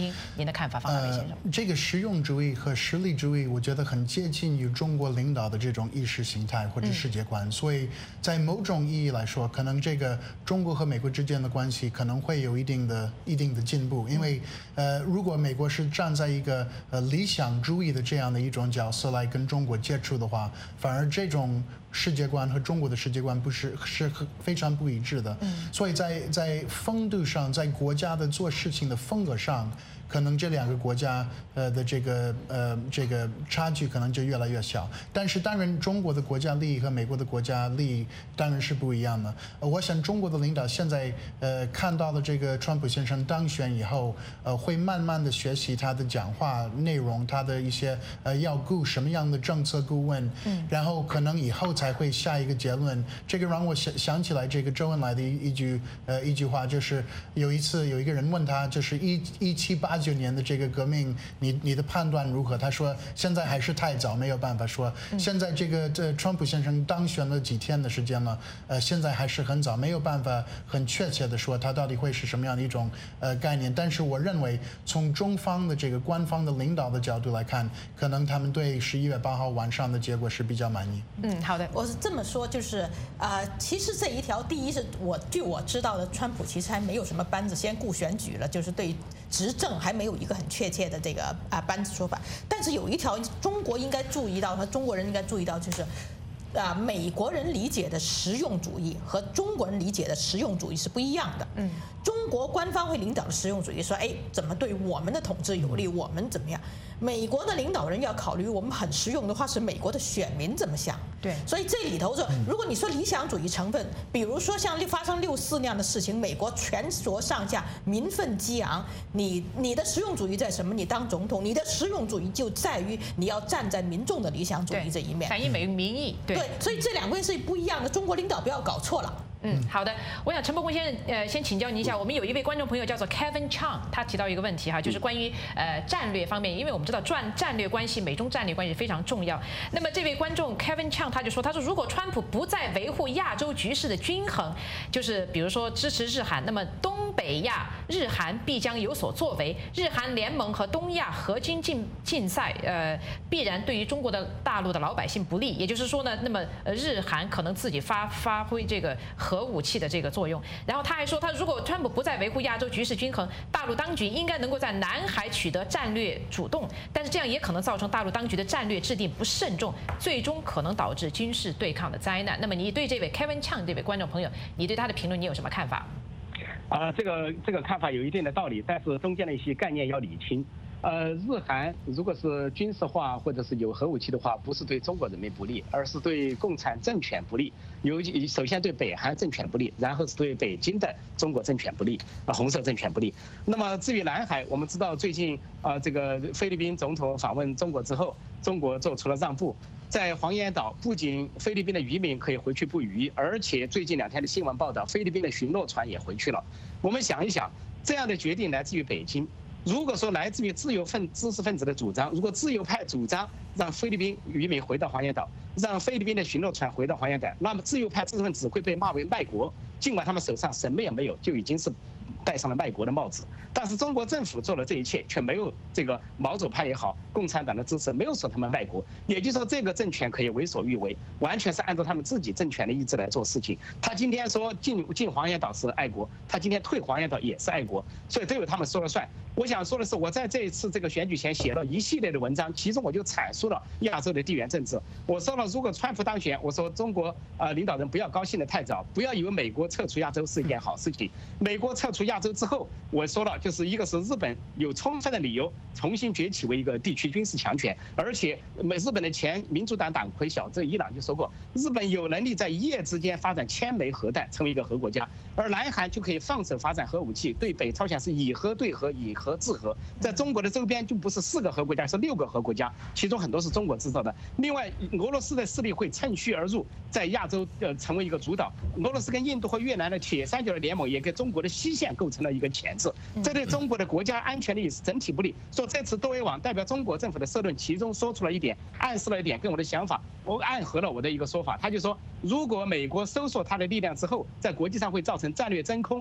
您的看法，方大伟先生？ 呃，这个实用主义和实力主义，我觉得很接近于中国领导的这种意识形态或者世界观，嗯、所以在某种意义来说，可能这个中国和美国之间的关系可能会有一定的一定的进步，因为呃，如果美国是站在一个呃理想主义的这样的一种角色来跟中国接触的话，反而这种世界观和中国的世界观不是是非常不一致的，嗯、所以在在风度上，在国家的做事情的风格上，可能这两个国家呃的这个呃这个差距可能就越来越小。但是当然，中国的国家利益和美国的国家利益当然是不一样的。呃、我想中国的领导现在呃看到了这个川普先生当选以后，呃会慢慢的学习他的讲话内容，他的一些呃要顾什么样的政策顾问，嗯，然后可能以后才会下一个结论。这个让我想想起来这个周恩来的一一句呃一句话，就是有一次有一个人问他，就是一一七八九年的这个革命，你你的判断如何？他说现在还是太早，没有办法说。现在这个这川普先生当选了几天的时间了，呃，现在还是很早，没有办法很确切的说他到底会是什么样的一种呃概念。但是我认为，从中方的这个官方的领导的角度来看，可能他们对十一月八号晚上的结果是比较满意。 嗯，好的，我是这么说，就是啊、呃，其实这一条，第一是我据我知道的，川普其实还没有什么班子，先顾选举了，就是对执政还没有一个很确切的这个啊班子说法。但是有一条，中国应该注意到，和中国人应该注意到，就是啊，美国人理解的实用主义和中国人理解的实用主义是不一样的。嗯，中国官方会领导的实用主义说，哎，怎么对我们的统治有利，我们怎么样？美国的领导人要考虑，我们很实用的话是美国的选民怎么想。对，所以这里头说，如果你说理想主义成分，比如说像发生六四那样的事情，美国全国上下民愤激昂，你你的实用主义在什么？你当总统，你的实用主义就在于你要站在民众的理想主义这一面， 反映美民意。对， 对，所以这两个是不一样的，中国领导不要搞错了。 嗯，好的。我想陈伯公先生，呃，先请教您一下，我们有一位观众朋友叫做 Kevin Chang， 他提到一个问题哈，就是关于呃战略方面，因为我们知道战战略关系，美中战略关系非常重要。那么这位观众 Kevin Chang 他就说，他说如果川普不再维护亚洲局势的均衡，就是比如说支持日韩，那么东北亚日韩必将有所作为，日韩联盟和东亚合军竞竞赛，呃，必然对于中国的大陆的老百姓不利。也就是说呢，那么呃日韩可能自己发发挥这个核武器的这个作用。然后他还说，他如果川普不再维护亚洲局势均衡，大陆当局应该能够在南海取得战略主动，但是这样也可能造成大陆当局的战略制定不慎重，最终可能导致军事对抗的灾难。那么你对这位 Kevin Chang 这位观众朋友，你对他的评论你有什么看法？ 啊、呃，这个这个看法有一定的道理，但是中间的一些概念要理清。呃，日韩如果是军事化或者是有核武器的话，不是对中国人民不利，而是对共产政权不利。尤其首先对北韩政权不利，然后是对北京的中国政权不利，啊，红色政权不利。那么至于南海，我们知道最近啊、呃，这个菲律宾总统访问中国之后，中国做出了让步。在黄岩岛，不仅菲律宾的渔民可以回去捕鱼，而且最近两天的新闻报道，菲律宾的巡逻船也回去了。我们想一想，这样的决定来自于北京。如果说来自于自由分知识分子的主张，如果自由派主张让菲律宾渔民回到黄岩岛，让菲律宾的巡逻船回到黄岩岛，那么自由派知识分子会被骂为卖国，尽管他们手上什么也没有，就已经是戴上了卖国的帽子。但是中国政府做了这一切，却没有这个毛左派也好，共产党的支持，没有说他们卖国。也就是说，这个政权可以为所欲为，完全是按照他们自己政权的意志来做事情。他今天说进进黄岩岛是爱国，他今天退黄岩岛也是爱国，所以都由他们说了算。我想说的是，我在这一次这个选举前写了一系列的文章，其中我就阐述了亚洲的地缘政治。我说了，如果川普当选，我说中国啊、呃、领导人不要高兴得太早，不要以为美国撤出亚洲是一件好事情。美国撤出亚洲之后，我说了，就是一个是日本有充分的理由重新崛起为一个地区军事强权，而且美日本的前民主党党魁小泽伊朗就说过，日本有能力在一夜之间发展千枚核弹，成为一个核国家，而南韩就可以放手发展核武器，对北朝鲜是以核对核，以核制核。在中国的周边就不是四个核国家，是六个核国家，其中很多是中国制造的。另外，俄罗斯的势力会趁虚而入，在亚洲呃成为一个主导。俄罗斯跟印度和越南的铁三角的联盟也给中国的西线构成了一个钳制，这对中国的国家安全利益是整体不利。说这次多维网代表中国政府的社论，其中说出了一点，暗示了一点，跟我的想法，我暗合了我的一个说法。他就说，如果美国收缩它的力量之后，在国际上会造成战略真空。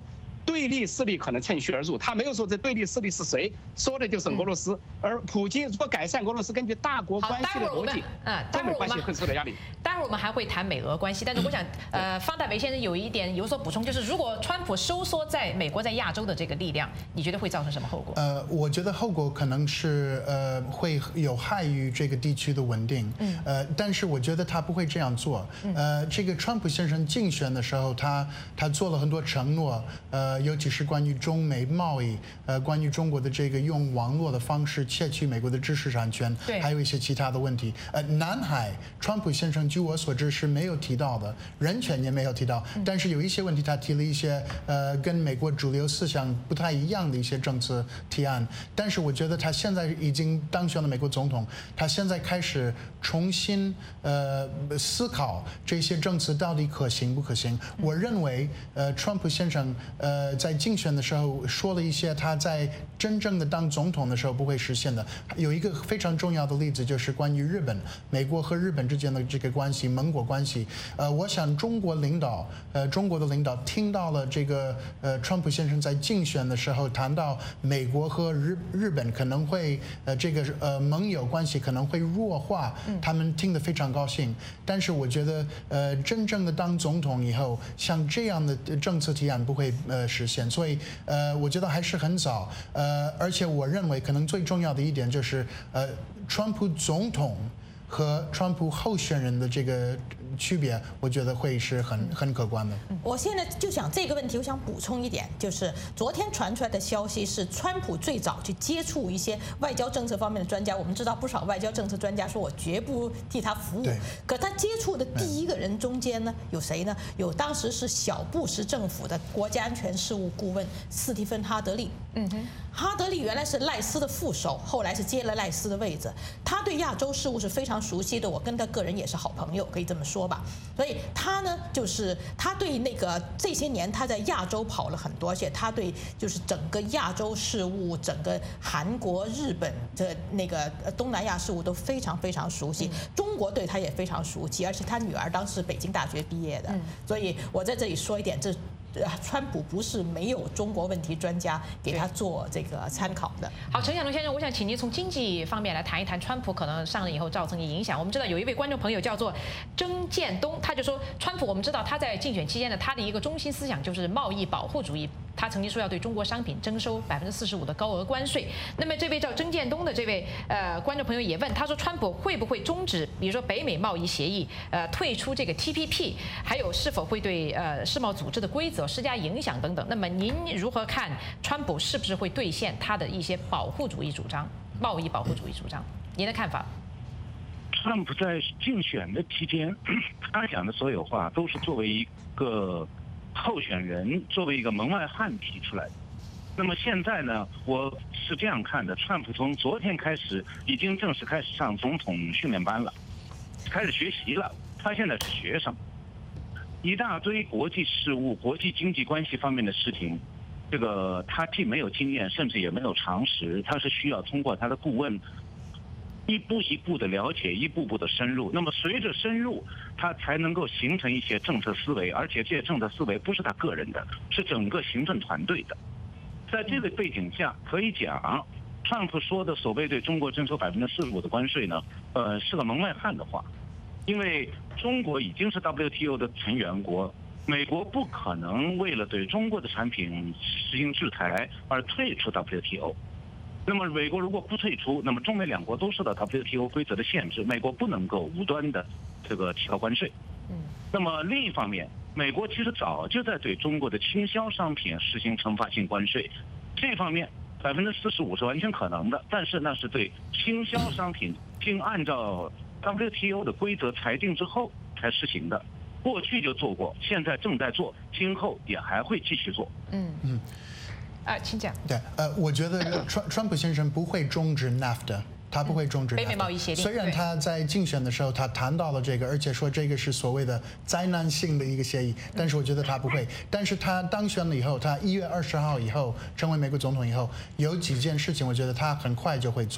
对立势力可能趁虚而入，他没有说这对立势力是谁，说的就是俄罗斯。而普京如果改善俄罗斯根据大国关系的逻辑， 嗯， 中美关系会受到压力。 待会儿我们还会谈美俄关系，但是我想，呃，方大为先生有一点有所补充，就是如果川普收缩在美国在亚洲的这个力量，你觉得会造成什么后果？ 呃，我觉得后果可能是呃会有害于这个地区的稳定。嗯。呃，但是我觉得他不会这样做。呃，这个川普先生竞选的时候，他他做了很多承诺，呃，尤其是关于中美贸易，呃，关于中国的这个用网络的方式窃取美国的知识产权， 对， 还有一些其他的问题。呃，南海，川普先生据我所知是没有提到的，人权也没有提到，但是有一些问题他提了一些呃跟美国主流思想不太一样的一些政策提案。但是我觉得他现在已经当选了美国总统，他现在开始重新呃思考这些政策到底可行不可行。我认为呃川普先生呃在竞选的时候说了一些他在真正的当总统的时候不会实现的。有一个非常重要的例子就是关于日本，美国和日本之间的这个关系，盟国关系。呃，我想中国领导，呃，中国的领导听到了这个呃，川普先生在竞选的时候谈到美国和日日本可能会呃这个呃盟友关系可能会弱化，他们听得非常高兴。但是我觉得呃，真正的当总统以后，像这样的政策提案不会呃实现，所以呃，我觉得还是很早。呃，而且我认为可能最重要的一点就是呃，川普总统和川普候选人的这个区别，我觉得会是很很可观的。 我现在就想这个问题，我想补充一点，就是昨天传出来的消息是，川普最早去接触一些外交政策方面的专家。我们知道不少外交政策专家说我绝不替他服务，可他接触的第一个人中间呢，有谁呢？有当时是小布什政府的国家安全事务顾问斯蒂芬·哈德利。嗯哼，哈德利原来是赖斯的副手，后来是接了赖斯的位置。他对亚洲事务是非常熟悉的，我跟他个人也是好朋友，可以这么说吧。所以他呢，就是他对那个这些年他在亚洲跑了很多，而且他对就是整个亚洲事务、整个韩国、日本的那个东南亚事务都非常非常熟悉。中国对他也非常熟悉，而且他女儿当时是北京大学毕业的。所以我在这里说一点，这。川普不是没有中国问题专家给他做这个参考的。 好，陈小龙先生，我想请您从经济方面来谈一谈川普可能上任以后造成的影响。我们知道有一位观众朋友叫做曾建东，他就说川普，我们知道他在竞选期间呢，他的一个中心思想就是贸易保护主义。他曾经说要对中国商品征收百分之四十五的高额关税。那么这位叫曾建东的这位呃观众朋友也问，他说川普会不会终止，比如说北美贸易协议，呃退出这个 T P P， 还有是否会对呃世贸组织的规则施加影响等等。那么您如何看川普是不是会兑现他的一些保护主义主张、贸易保护主义主张？您的看法？ 川普在竞选的期间，他讲的所有话都是作为一个候选人，作为一个门外汉提出来的。那么现在呢，我是这样看的：川普从昨天开始已经正式开始上总统训练班了，开始学习了。他现在是学生，一大堆国际事务、国际经济关系方面的事情，这个他既没有经验，甚至也没有常识，他是需要通过他的顾问一步一步的了解，一步步的深入。那么随着深入，他才能够形成一些政策思维，而且这些政策思维不是他个人的，是整个行政团队的。在这个背景下，可以讲，川普说的所谓对中国征收百分之四十五的关税呢，呃，是个门外汉的话，因为中国已经是 W T O 的成员国，美国不可能为了对中国的产品实行制裁而退出 W T O。那么美国如果不退出，那么中美两国都受到 W T O 规则的限制，美国不能够无端的这个提高关税。嗯。那么另一方面，美国其实早就在对中国的倾销商品实行惩罚性关税，这方面百分之四十五是完全可能的，但是那是对倾销商品经按照 W T O 的规则裁定之后才实行的。过去就做过，现在正在做，今后也还会继续做。 嗯嗯。啊，请讲。 对，呃，我觉得川川普先生不会终止 N A F T A。他不会终止北美贸易协定。 虽然他在竞选的时候他谈到了这个，而且说这个是所谓的灾难性的一个协议，但是我觉得他不会。但是他当选了以后，他一月二十号以后成为美国总统以后，有几件事情我觉得他很快就会做。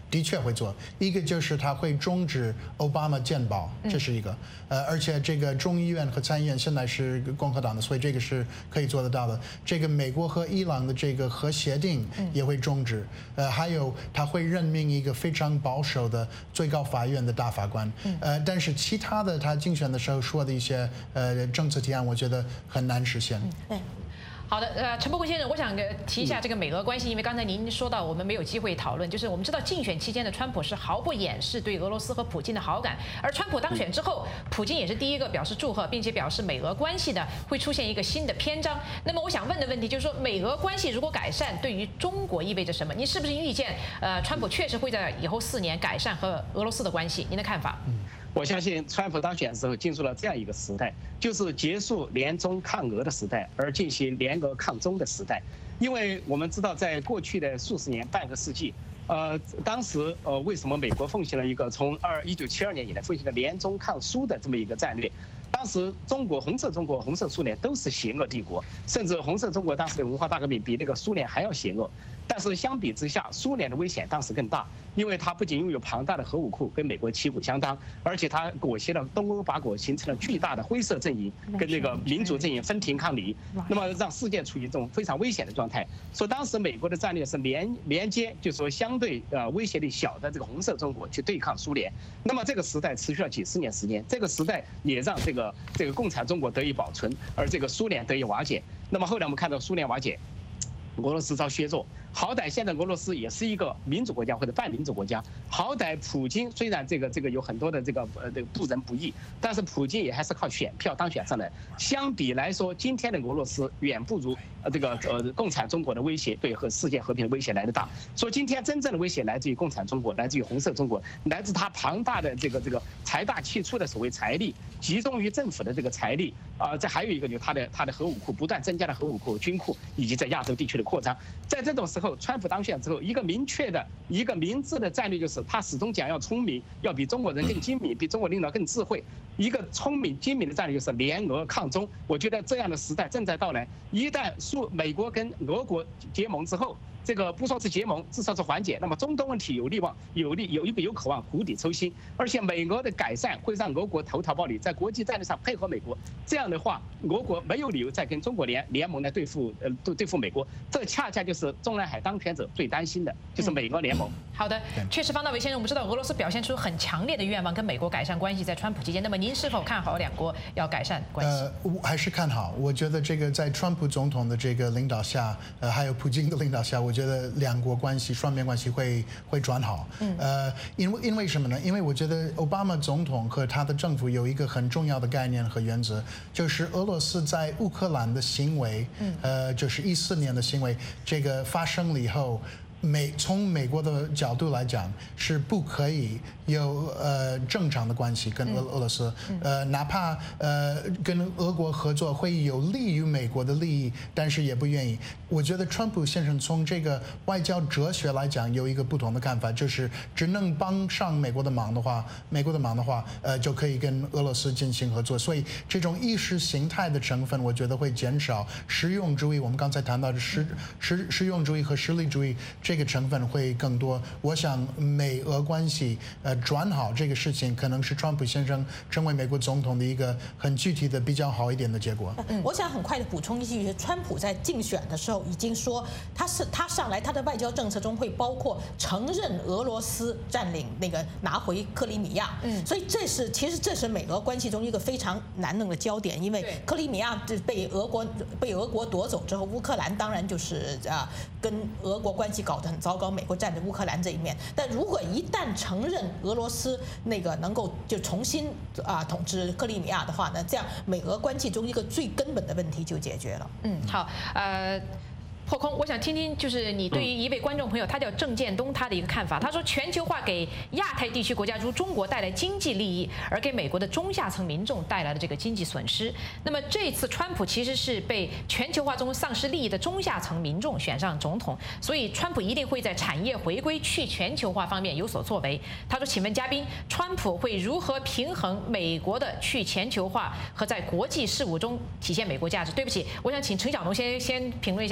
的确会做。一个就是他会终止奥巴马健保，这是一个。呃，而且这个众议院和参议院现在是共和党的，所以这个是可以做得到的。这个美国和伊朗的这个核协定也会终止。呃，还有他会任命一个非常保守的最高法院的大法官。呃，但是其他的他竞选的时候说的一些呃政策提案，我觉得很难实现。 对。 好的，呃，陈伯坤先生，我想提一下这个美俄关系，因为刚才您说到我们没有机会讨论，就是我们知道竞选期间的川普是毫不掩饰对俄罗斯和普京的好感，而川普当选之后，普京也是第一个表示祝贺，并且表示美俄关系呢会出现一个新的篇章。那么我想问的问题就是说，美俄关系如果改善，对于中国意味着什么？您是不是预见，呃，川普确实会在以后四年改善和俄罗斯的关系？您的看法？嗯。 我相信川普当选之后进入了这样一个时代，就是结束联中抗俄的时代，而进行联俄抗中的时代。因为我们知道，在过去的数十年、半个世纪，呃，当时呃，为什么美国奉行了一个从二一九七二年以来奉行的联中抗苏的这么一个战略？当时中国红色中国、红色苏联都是邪恶帝国，甚至红色中国当时的文化大革命比那个苏联还要邪恶。但是相比之下，苏联的危险当时更大，因为它不仅拥有庞大的核武库，跟美国旗鼓相当，而且它裹挟了东欧八国，形成了巨大的灰色阵营，跟那个民主阵营分庭抗礼，那么让世界处于这种非常危险的状态。所以当时美国的战略是连连接，就是说相对呃威胁力小的这个红色中国去对抗苏联。那么这个时代持续了几十年时间，这个时代也让这个这个共产中国得以保存，而这个苏联得以瓦解。那么后来我们看到苏联瓦解，俄罗斯遭削弱。好歹现在俄罗斯也是一个民主国家或者半民主国家，好歹普京虽然这个这个有很多的这个呃这个不仁不义，但是普京也还是靠选票当选上来。相比来说，今天的俄罗斯远不如呃这个呃共产中国的威胁对和世界和平的威胁来得大。所以今天真正的威胁来自于共产中国，来自于红色中国，来自它庞大的这个这个财大气粗的所谓财力，集中于政府的这个财力啊、呃，这还有一个就是它的它的核武库不断增加的核武库、军库，以及在亚洲地区的扩张。在这种时候，川普当选之后，一个明确的、一个明智的战略就是，他始终讲要聪明，要比中国人更精明，比中国领导更智慧。一个聪明精明的战略就是联俄抗中。我觉得这样的时代正在到来。一旦苏美国跟俄国结盟之后，这个不说是结盟，至少是缓解，那么中东问题有力望有力有一个有渴望釜底抽薪。而且美俄的改善会让俄国投桃报李，在国际战略上配合美国。这样的话，俄国没有理由再跟中国联联盟来对付呃对对付美国。这恰恰就是中南海当权者最担心的，就是美俄联盟。 嗯、好的，确实，方大为先生，我们知道俄罗斯表现出很强烈的愿望跟美国改善关系，在川普期间。那么您是否看好两国要改善关系？ 呃，我还是看好。我觉得这个在川普总统的这个领导下，呃，还有普京的领导下，我觉得两国关系、双边关系会会转好。嗯。呃，因为因为什么呢？因为我觉得奥巴马总统和他的政府有一个很重要的概念和原则，就是俄罗斯在乌克兰的行为，嗯，呃，就是一四年的行为，这个发生了以后。美从美国的角度来讲，是不可以有呃正常的关系跟俄俄罗斯，呃哪怕呃跟俄国合作会有利于美国的利益，但是也不愿意。我觉得川普先生从这个外交哲学来讲有一个不同的看法，就是只能帮上美国的忙的话，美国的忙的话，呃就可以跟俄罗斯进行合作。所以这种意识形态的成分，我觉得会减少，实用主义，我们刚才谈到的实实实用主义和实力主义。这个成分会更多。我想美俄关系呃转好这个事情，可能是川普先生成为美国总统的一个很具体的、比较好一点的结果。 嗯，我想很快的补充一句，川普在竞选的时候已经说，他是他上来他的外交政策中会包括承认俄罗斯占领那个拿回克里米亚。嗯，所以这是其实这是美俄关系中一个非常难弄的焦点，因为克里米亚被俄国被俄国夺走之后，乌克兰当然就是啊跟俄国关系搞得很糟糕，美国站在乌克兰这一面。但如果一旦承认俄罗斯那个能够就重新啊统治克里米亚的话呢，这样美俄关系中一个最根本的问题就解决了。 嗯，好，呃。破空，我想听听就是你对于一位观众朋友，他叫郑建东，他的一个看法。他说，全球化给亚太地区国家如中国带来经济利益，而给美国的中下层民众带来了这个经济损失。那么这次川普其实是被全球化中丧失利益的中下层民众选上总统，所以川普一定会在产业回归、去全球化方面有所作为。他说，请问嘉宾，川普会如何平衡美国的去全球化和在国际事务中体现美国价值？对不起，我想请陈小农先先评论一下破空。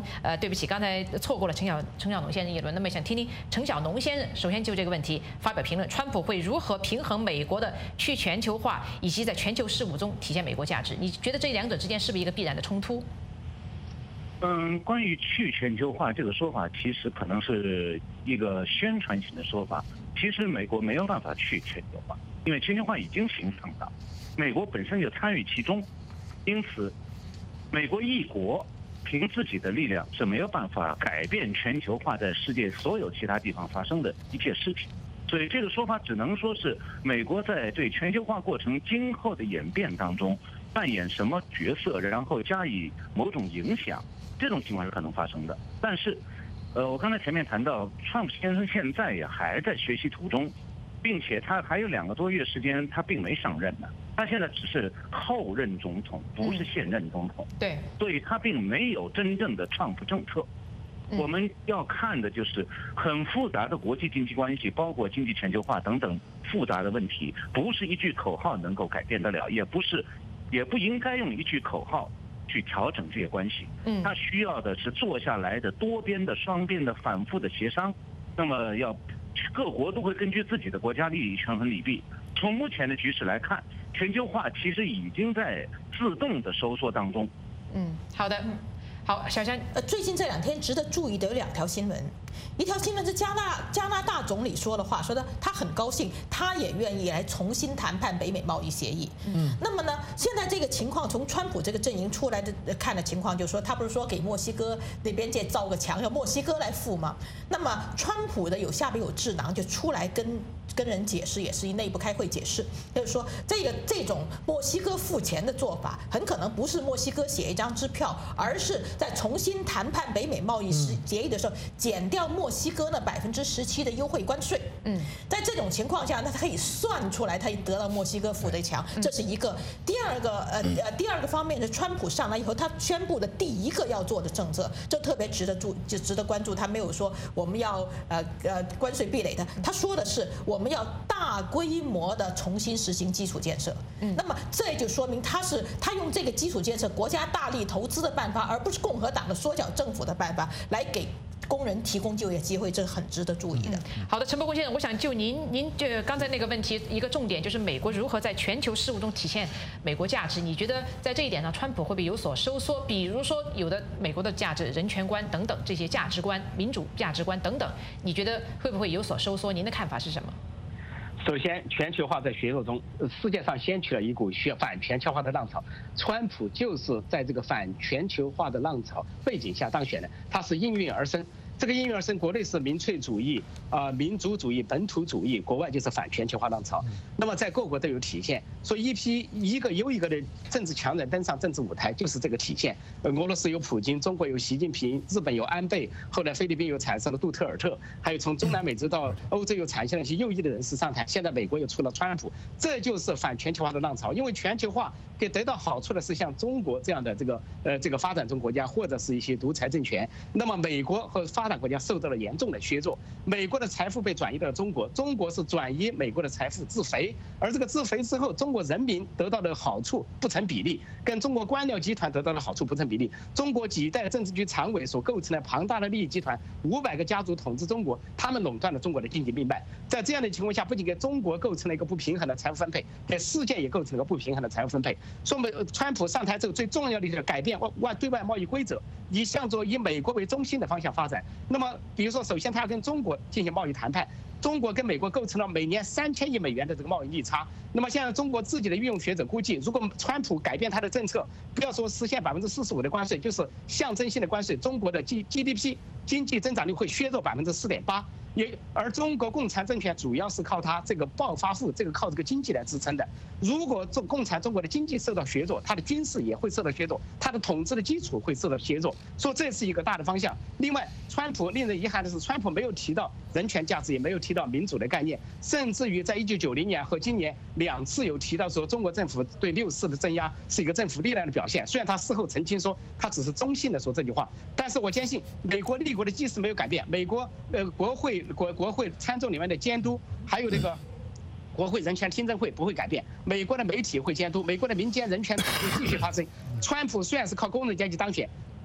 呃，对不起，刚才错过了陈小陈小农先生议论，那么想听听陈小农先生首先就这个问题发表评论：川普会如何平衡美国的去全球化以及在全球事务中体现美国价值？你觉得这两者之间是不是一个必然的冲突？ 嗯，关于去全球化这个说法，其实可能是一个宣传性的说法。其实美国没有办法去全球化，因为全球化已经形成了，美国本身就参与其中，因此，美国一国凭自己的力量是没有办法改变全球化在世界所有其他地方发生的一切事情。所以这个说法只能说是美国在对全球化过程今后的演变当中扮演什么角色，然后加以某种影响。这种情况是可能发生的，但是，呃，我刚才前面谈到，川普先生现在也还在学习途中，并且他还有两个多月时间，他并没上任呢，他现在只是后任总统，不是现任总统， 对， 所以他并没有真正的川普政策。我们要看的就是很复杂的国际经济关系，包括经济全球化等等复杂的问题，不是一句口号能够改变得了，也不是，也不应该用一句口号去调整这些关系，嗯，他需要的是坐下来的多边的、双边的、反复的协商。那么要各国都会根据自己的国家利益权衡利弊。从目前的局势来看，全球化其实已经在自动的收缩当中。 嗯，好的，好，小山， 呃，最近这两天值得注意的有两条新闻。一条新闻是加拿加拿大总理说的话，说的他很高兴，他也愿意来重新谈判北美贸易协议。嗯，那么呢，现在这个情况从川普这个阵营出来的看的情况，就是说他不是说给墨西哥那边界造个墙，要墨西哥来付吗？那么川普的有下边有智囊就出来跟跟人解释，也是内部开会解释，就是说这个这种墨西哥付钱的做法，很可能不是墨西哥写一张支票，而是在重新谈判北美贸易协议的时候减掉墨西哥那百分之十七的优惠关税。嗯，在这种情况下，那他可以算出来，他得到墨西哥付的强，这是一个。第二个，呃呃，第二个方面是川普上来以后，他宣布的第一个要做的政策，这特别值得注，就值得关注。他没有说我们要呃呃关税壁垒的，他说的是我们要大规模的重新实行基础建设。嗯，那么这就说明他是他用这个基础建设国家大力投资的办法，而不是共和党的缩小政府的办法来给工人提供就业机会，这是很值得注意的。 好的，陈伯公先生，我想就您您这刚才那个问题，一个重点就是美国如何在全球事务中体现美国价值。你觉得在这一点上，川普会不会有所收缩？比如说，有的美国的价值、人权观等等这些价值观、民主价值观等等，你觉得会不会有所收缩？您的看法是什么？ 首先，全球化在学术中，世界上掀起了一股反全球化的浪潮。川普就是在这个反全球化的浪潮背景下当选的，他是应运而生。这个应运而生，国内是民粹主义、啊、呃、民族主义、本土主义，国外就是反全球化浪潮。那么在各国都有体现，所以一批一个又一个的政治强人登上政治舞台，就是这个体现。呃，俄罗斯有普京，中国有习近平，日本有安倍，后来菲律宾又产生了杜特尔特，还有从中南美洲到欧洲又产生了一些右翼的人士上台。现在美国又出了川普，这就是反全球化的浪潮。因为全球化给得到好处的是像中国这样的这个呃这个发展中国家，或者是一些独裁政权。那么美国和发发展国家受到了严重的削弱，美国的财富被转移到了中国，中国是转移美国的财富自肥，而这个自肥之后，中国人民得到的好处不成比例，跟中国官僚集团得到的好处不成比例。中国几代政治局常委所构成的庞大的利益集团，五百个家族统治中国，他们垄断了中国的经济命脉。在这样的情况下，不仅给中国构成了一个不平衡的财富分配，给世界也构成了一个不平衡的财富分配。说美川普上台之后，最重要的就是改变外对外贸易规则，以向着以美国为中心的方向发展。那么，比如说，首先他要跟中国进行贸易谈判，中国跟美国构成了每年三千亿美元的这个贸易逆差。那么，现在中国自己的运用学者估计，如果川普改变他的政策，不要说实现百分之四十五的关税，就是象征性的关税，中国的 G G D P 经济增长率会削弱百分之四点八。也而中国共产政权主要是靠它这个暴发户，这个靠这个经济来支撑的。如果中共产中国的经济受到削弱，它的军事也会受到削弱，它的统治的基础会受到削弱，所以这是一个大的方向。另外，川普令人遗憾的是，川普没有提到人权价值，也没有提到民主的概念，甚至于在一九九零年和今年两次有提到说，中国政府对六四的镇压是一个政府力量的表现。虽然他事后澄清说他只是中性的说这句话，但是我坚信美国立国的基石没有改变，美国呃国会。国国会参众里面的监督，还有这个国会人权听证会不会改变，美国的媒体会监督，美国的民间人权会继续发生。川普虽然是靠工人阶级当选，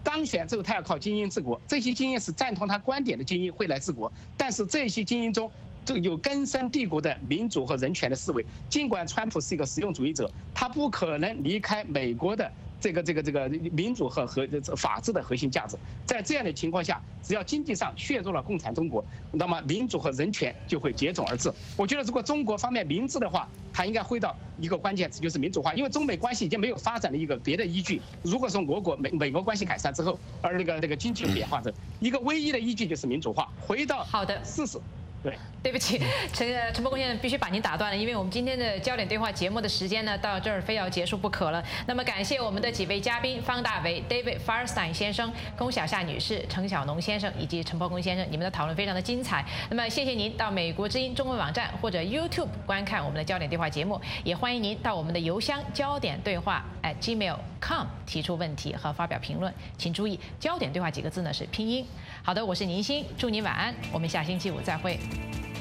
当选之后，他要靠精英治国，这些精英是赞同他观点的精英会来治国，但是这些精英中，这个有根深蒂固的民主和人权的思维。尽管川普是一个实用主义者，他不可能离开美国的这个这个这个民主和和法治的核心价值。在这样的情况下，只要经济上削弱了共产中国，那么民主和人权就会接踵而至。我觉得，如果中国方面明智的话，它应该回到一个关键词，就是民主化。因为中美关系已经没有发展的一个别的依据。如果说俄国美美国关系改善之后，而那个那个经济有变化的一个唯一的依据就是民主化，回到好的事实。对， 对不起，陈陈伯公先生必须把您打断了，因为我们今天的焦点对话节目的时间呢，到这儿非要结束不可了。那么感谢我们的几位嘉宾：方大为 David Firestein 先生、龚小夏女士、程小农先生以及陈伯公先生，你们的讨论非常的精彩。那么谢谢您到美国之音中文网站或者 YouTube 观看我们的焦点对话节目，也欢迎您到我们的邮箱焦点对话 at gmail dot com 提出问题和发表评论。请注意，焦点对话几个字呢是拼音。好的，我是宁欣，祝您晚安，我们下星期五再会。